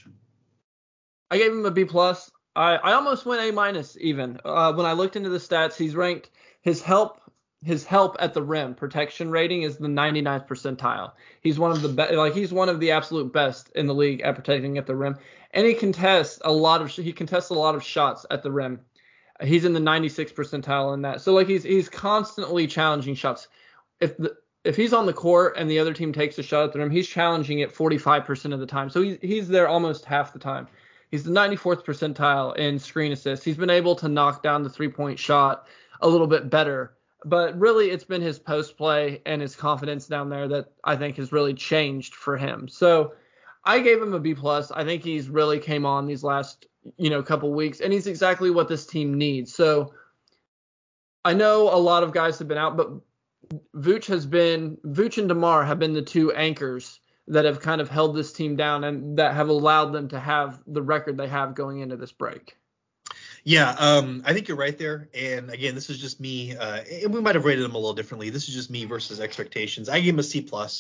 I gave him a B plus. I, I almost went A minus even. Uh, when I looked into the stats, he's ranked his help his help at the rim protection rating is the ninety-ninth percentile. He's one of the be- like he's one of the absolute best in the league at protecting at the rim. And he contests a lot of he contests a lot of shots at the rim. He's in the ninety-sixth percentile in that. So like he's he's constantly challenging shots. If the if he's on the court and the other team takes a shot at the rim, he's challenging it forty-five percent of the time. So he's he's there almost half the time. He's the ninety-fourth percentile in screen assists. He's been able to knock down the three-point shot a little bit better. But really, it's been his post play and his confidence down there that I think has really changed for him. So I gave him a B plus. I think he's really came on these last, you know, couple weeks, and he's exactly what this team needs. So I know a lot of guys have been out, but Vooch has been Vooch and DeMar have been the two anchors that have kind of held this team down and that have allowed them to have the record they have going into this break. Yeah, um, I think you're right there. And again, this is just me, uh, and we might have rated him a little differently. This is just me versus expectations. I give him a C plus,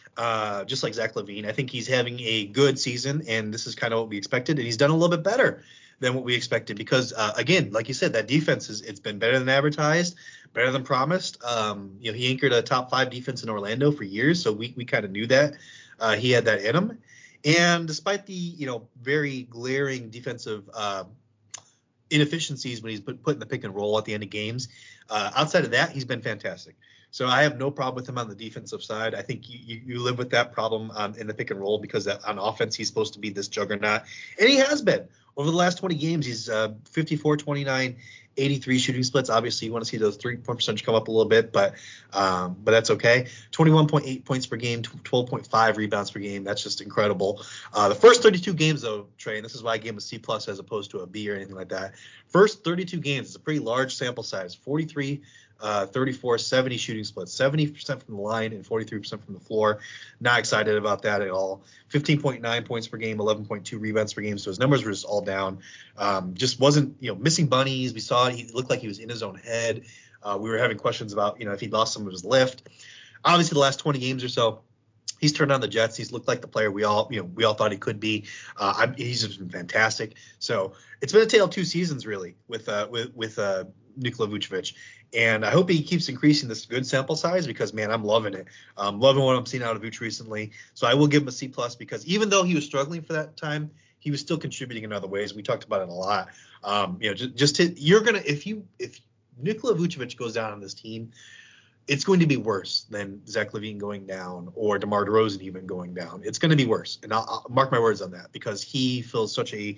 uh, just like Zach LaVine. I think he's having a good season, and this is kind of what we expected. And he's done a little bit better than what we expected because, uh, again, like you said, that defense is it's been better than advertised, better than promised. Um, you know, he anchored a top five defense in Orlando for years, so we we kind of knew that uh, he had that in him. And despite the you know very glaring defensive uh, inefficiencies when he's put, put in the pick and roll at the end of games. Uh, outside of that, he's been fantastic. So I have no problem with him on the defensive side. I think you, you, you live with that problem um, in the pick and roll because that, on offense, he's supposed to be this juggernaut. And he has been. Over the last twenty games, he's uh, fifty-four, twenty-nine, eighty-three shooting splits. Obviously, you want to see those three-point percentage come up a little bit, but um, but that's okay. twenty-one point eight points per game, twelve point five rebounds per game. That's just incredible. Uh, the first thirty-two games, though, Trey, and this is why I gave him a C plus as opposed to a B or anything like that. First thirty-two games, it's a pretty large sample size. forty-three, uh, thirty-four, seventy shooting splits. seventy percent from the line and forty-three percent from the floor. Not excited about that at all. fifteen point nine points per game, eleven point two rebounds per game. So his numbers were just all down. Um, just wasn't, you know, missing bunnies. We saw it. He looked like he was in his own head. Uh, we were having questions about, you know, if he lost some of his lift. Obviously, the last twenty games or so, he's turned on the Jets. He's looked like the player we all, you know, we all thought he could be. Uh, I, he's just been fantastic. So it's been a tale of two seasons, really, with uh, with with uh, Nikola Vucevic. And I hope he keeps increasing this good sample size because, man, I'm loving it. I'm loving what I'm seeing out of Vooch recently. So I will give him a C plus because even though he was struggling for that time, he was still contributing in other ways. We talked about it a lot. Um, you know, just, just to, you're gonna if you if Nikola Vucevic goes down on this team, it's going to be worse than Zach LaVine going down or DeMar DeRozan even going down. It's going to be worse, and I'll, I'll mark my words on that because he fills such a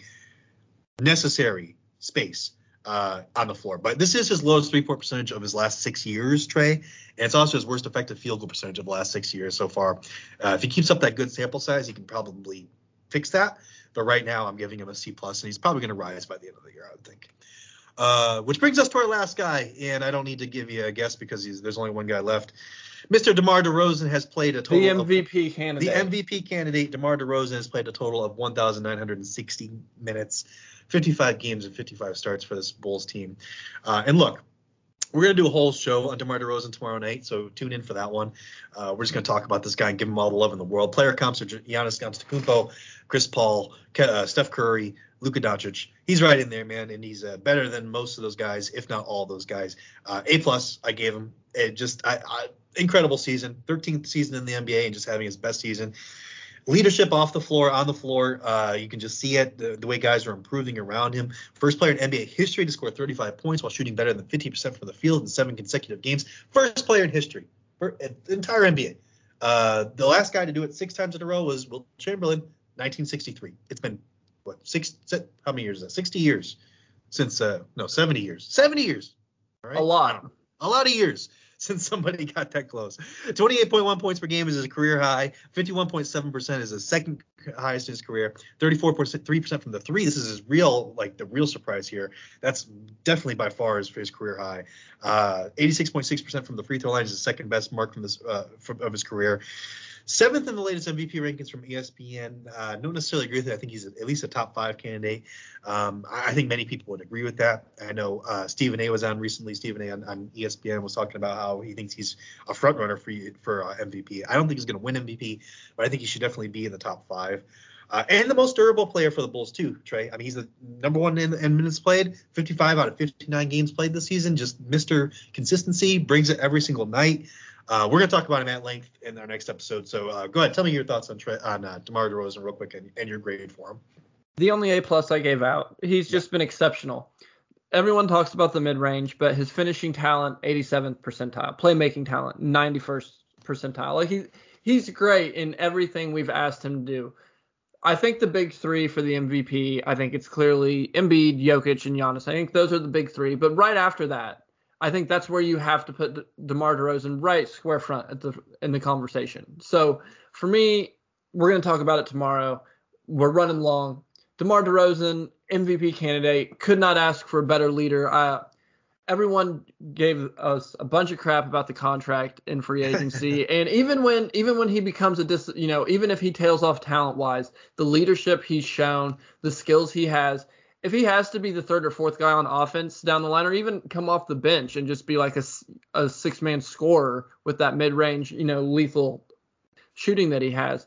necessary space uh, on the floor. But this is his lowest three-point percentage of his last six years, Trey, and it's also his worst effective field goal percentage of the last six years so far. Uh, if he keeps up that good sample size, he can probably fix that. But right now, I'm giving him a C plus, and he's probably going to rise by the end of the year, I would think. Uh, which brings us to our last guy, and I don't need to give you a guess because he's, there's only one guy left. Mister DeMar DeRozan has played a total the M V P of, candidate. The M V P candidate, DeMar DeRozan, has played a total of one thousand nine hundred sixty minutes, fifty-five games, and fifty-five starts for this Bulls team. Uh, and look, we're going to do a whole show on DeMar DeRozan tomorrow night, so tune in for that one. Uh, we're just going to talk about this guy and give him all the love in the world. Player comps are Giannis Antetokounmpo, Chris Paul, uh, Steph Curry, Luka Doncic. He's right in there, man, and he's uh, better than most of those guys, if not all those guys. Uh, A plus, I gave him. It just I, I, incredible season, thirteenth season in the N B A, and just having his best season. Leadership off the floor, on the floor, uh, you can just see it, the, the way guys are improving around him. First player in N B A history to score thirty-five points while shooting better than fifty percent from the field in seven consecutive games. First player in history, for the entire N B A. Uh, the last guy to do it six times in a row was Wilt Chamberlain, nineteen sixty-three. It's been, what, six, how many years is that? sixty years since, uh, no, seventy years. seventy years. All right? A lot. A lot of years since somebody got that close. twenty-eight point one points per game is his career high. fifty-one point seven percent is his second highest in his career. thirty-four point three percent from the three. This is his real, like the real surprise here. That's definitely by far his, his career high. Uh, eighty-six point six percent from the free throw line is his second best mark from this uh, from, of his career. Seventh in the latest M V P rankings from E S P N. Uh, don't necessarily agree with it. I think he's at least a top five candidate. Um, I, I think many people would agree with that. I know uh, Stephen A. was on recently. Stephen A. on, on E S P N was talking about how he thinks he's a front runner for for uh, M V P. I don't think he's going to win M V P, but I think he should definitely be in the top five. Uh, and the most durable player for the Bulls too, Trey. I mean, he's the number one in, in minutes played, fifty-five out of fifty-nine games played this season. Just Mister Consistency, brings it every single night. Uh, we're going to talk about him at length in our next episode. So uh, go ahead, tell me your thoughts on Trey, on uh, DeMar DeRozan real quick and, and your grade for him. The only A plus I gave out. He's just been exceptional. Everyone talks about the mid range, but his finishing talent, eighty-seventh percentile, playmaking talent, ninety-first percentile. Like he he's great in everything we've asked him to do. I think the big three for the M V P, I think it's clearly Embiid, Jokic, and Giannis. I think those are the big three. But right after that, I think that's where you have to put De- DeMar DeRozan right square front at the in the conversation. So for me, we're going to talk about it tomorrow. We're running long. DeMar DeRozan, M V P candidate, could not ask for a better leader. Uh, everyone gave us a bunch of crap about the contract in free agency. And even when even when he becomes a dis, you know, even if he tails off talent wise, the leadership he's shown, the skills he has, if he has to be the third or fourth guy on offense down the line, or even come off the bench and just be like a, a six man scorer with that mid range, you know, lethal shooting that he has,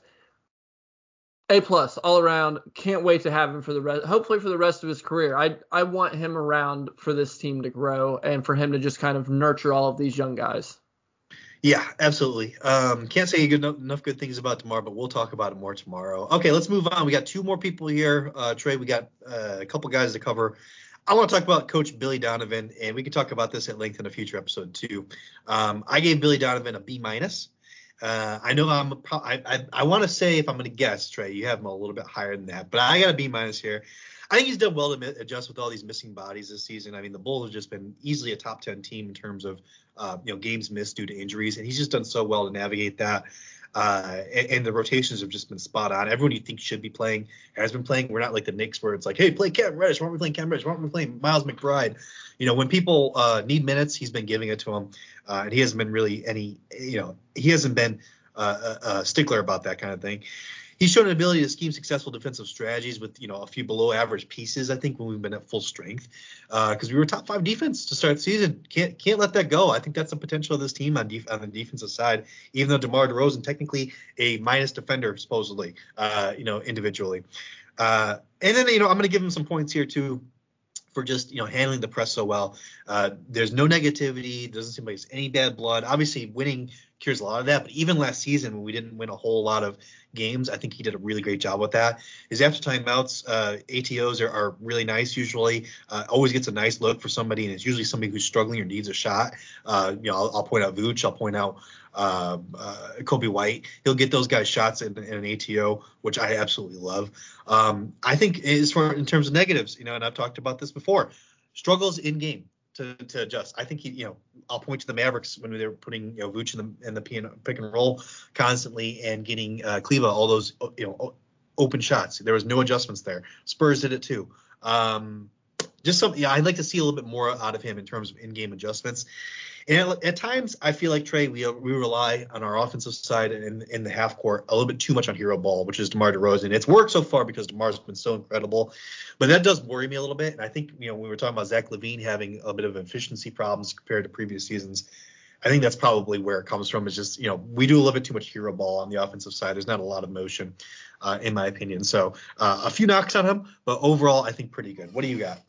A plus all around. Can't wait to have him for the rest, hopefully for the rest of his career. I I want him around for this team to grow and for him to just kind of nurture all of these young guys. Yeah, absolutely. Um, can't say good, enough good things about DeMar, but we'll talk about it more tomorrow. Okay, let's move on. We got two more people here. Uh, Trey, we got uh, a couple guys to cover. I want to talk about Coach Billy Donovan, and we can talk about this at length in a future episode too. Um, I gave Billy Donovan a B minus. Uh, I know I'm. A pro- I I, I want to say, if I'm going to guess, Trey, you have him a little bit higher than that, but I got a B minus here. I think he's done well to adjust with all these missing bodies this season. I mean, the Bulls have just been easily a top ten team in terms of uh, you know games missed due to injuries, and he's just done so well to navigate that. Uh, and, and the rotations have just been spot on. Everyone you think should be playing has been playing. We're not like the Knicks where it's like, hey, play Cam Reddish. Why aren't we playing Cam Reddish? Why aren't we playing Miles McBride? You know, when people uh, need minutes, he's been giving it to them, uh, and he hasn't been really any. You know, he hasn't been uh, a, a stickler about that kind of thing. He's shown an ability to scheme successful defensive strategies with, you know, a few below average pieces, I think, when we've been at full strength, because uh, we were top five defense to start the season. Can't can't let that go. I think that's the potential of this team on, def- on the defensive side, even though DeMar DeRozan, technically a minus defender, supposedly, uh, you know, individually. Uh, and then, you know, I'm going to give him some points here, too, for just, you know, handling the press so well. Uh, there's no negativity. Doesn't seem like there's any bad blood. Obviously, winning cures a lot of that. But even last season, when we didn't win a whole lot of games, I think he did a really great job with that. His after timeouts, uh, A T Os are, are really nice usually. Uh, always gets a nice look for somebody, and it's usually somebody who's struggling or needs a shot. Uh, you know, I'll, I'll point out Vooch. I'll point out uh, uh, Kobe White. He'll get those guys shots in, in an A T O, which I absolutely love. Um, I think as far in terms of negatives, you know, and I've talked about this before, struggles in game to, to adjust. I think he, you know, I'll point to the Mavericks when they were putting, you know, Vooch in the in the pick and roll constantly and getting uh, Kleba all those, you know, open shots. There was no adjustments there. Spurs did it too. Um, just something, yeah, I'd like to see a little bit more out of him in terms of in-game adjustments. And at, at times, I feel like, Trey, we we rely on our offensive side in, in the half court a little bit too much on hero ball, which is DeMar DeRozan. It's worked so far because DeMar's been so incredible, but that does worry me a little bit. And I think, you know, when we were talking about Zach LaVine having a bit of efficiency problems compared to previous seasons, I think that's probably where it comes from. Is just, you know, we do a little bit too much hero ball on the offensive side. There's not a lot of motion, uh, in my opinion. So uh, a few knocks on him, but overall, I think pretty good. What do you got?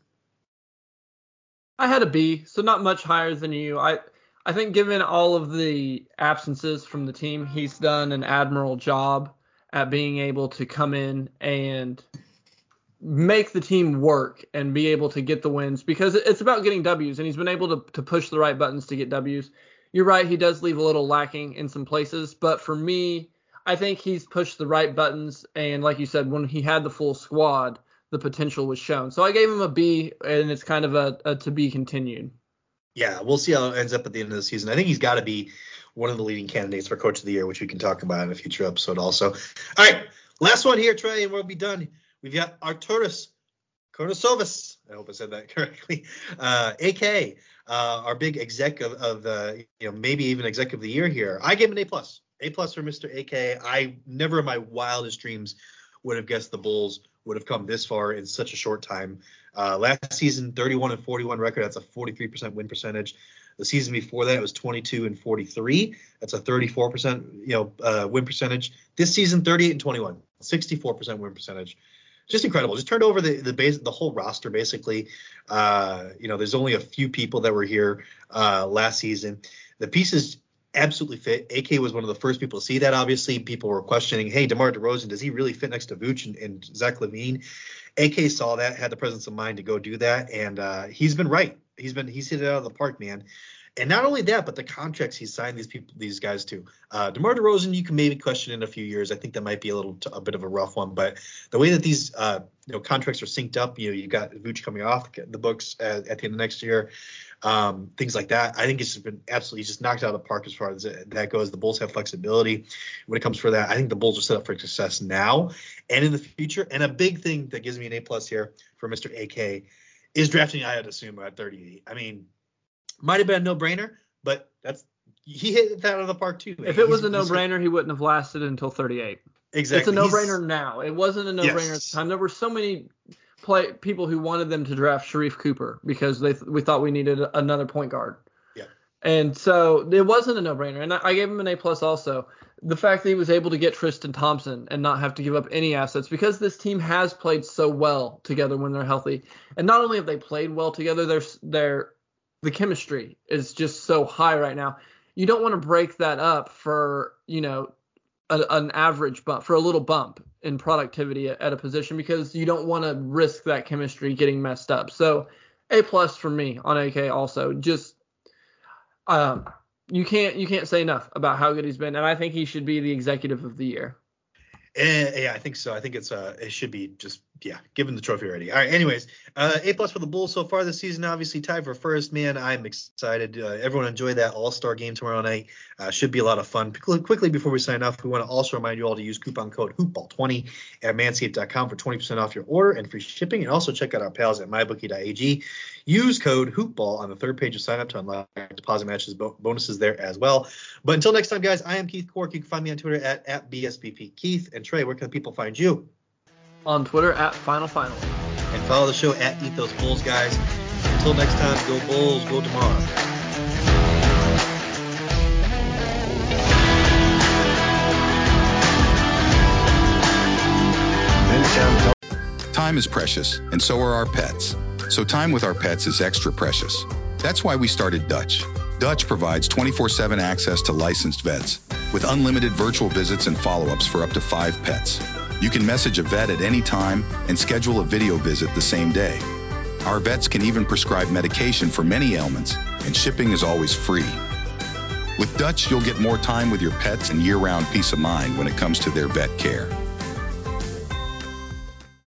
I had a B, so not much higher than you. I I think given all of the absences from the team, he's done an admirable job at being able to come in and make the team work and be able to get the wins, because it's about getting W's, and he's been able to, to push the right buttons to get W's. You're right, he does leave a little lacking in some places, but for me, I think he's pushed the right buttons, and like you said, when he had the full squad, the potential was shown. So I gave him a B, and it's kind of a, a to be continued. Yeah, we'll see how it ends up at the end of the season. I think he's got to be one of the leading candidates for Coach of the Year, which we can talk about in a future episode also. All right, last one here, Trey, and we'll be done. We've got Arturas Karnisovas. I hope I said that correctly. Uh, A K, uh, our big exec of, of uh, you know, maybe even exec of the year here. I gave him an A plus. A plus for Mister A K. I never in my wildest dreams would have guessed the Bulls would have come this far in such a short time. Uh, last season, thirty-one and forty-one record. That's a forty-three percent win percentage. The season before that, it was twenty-two and forty-three. That's a thirty-four percent, you know, uh, win percentage. This season, thirty-eight and twenty-one, sixty-four percent win percentage. Just incredible. Just turned over the the base, the whole roster basically. Uh, you know, there's only a few people that were here uh, last season. The pieces absolutely fit. A K was one of the first people to see that. Obviously, people were questioning, hey, DeMar DeRozan, does he really fit next to Vooch and, and Zach LaVine? A K saw that, had the presence of mind to go do that, and uh, he's been right. He's been he's hit it out of the park, man. And not only that, but the contracts he's signed these people, these guys to. Uh, DeMar DeRozan, you can maybe question in a few years. I think that might be a little, t- a bit of a rough one. But the way that these, uh, you know, contracts are synced up, you know, you got Vooch coming off the books at, at the end of next year, um, things like that. I think it's just been absolutely just knocked out of the park as far as that goes. The Bulls have flexibility when it comes for that. I think the Bulls are set up for success now and in the future. And a big thing that gives me an A plus here for Mister A K is drafting Ayo Dosunmu at thirty-eight. I mean, Might have been a no-brainer, but that's he hit that out of the park too. If it was a no-brainer, he wouldn't have lasted until thirty-eight. Exactly. It's a no-brainer He's, now. It wasn't a no-brainer yes. at the time. There were so many play people who wanted them to draft Sharif Cooper because they we thought we needed another point guard. Yeah. And so it wasn't a no-brainer. And I, I gave him an A plus also. The fact that he was able to get Tristan Thompson and not have to give up any assets because this team has played so well together when they're healthy. And not only have they played well together, they're, they're, the chemistry is just so high right now. You don't want to break that up for, you know, a, an average bump, for a little bump in productivity at, at a position because you don't want to risk that chemistry getting messed up. So A plus for me on A K also. Just um, you can't you can't say enough about how good he's been, and I think he should be the executive of the year. And, yeah, I think so. I think it's uh, it should be just yeah, give him the trophy already. All right. Anyways, uh, A plus for the Bulls so far this season. Obviously tied for first. Man, I'm excited. Uh, everyone enjoy that All-Star game tomorrow night. Uh, should be a lot of fun. Quickly before we sign off, we want to also remind you all to use coupon code hoopball twenty at manscaped dot com for twenty percent off your order and free shipping. And also check out our pals at my bookie dot a g. Use code hoopball on the third page of sign up to unlock deposit matches bo- bonuses there as well. But until next time, guys, I am Keith Cork. You can find me on Twitter at, at B S B P Keith. And Trey, where can people find you? On Twitter at Final Final. And follow the show at Ethos Bulls, guys. Until next time, go Bulls, go tomorrow. Time is precious, and so are our pets. So time with our pets is extra precious. That's why we started Dutch. Dutch provides twenty-four seven access to licensed vets with unlimited virtual visits and follow-ups for up to five pets. You can message a vet at any time and schedule a video visit the same day. Our vets can even prescribe medication for many ailments, and shipping is always free. With Dutch, you'll get more time with your pets and year-round peace of mind when it comes to their vet care.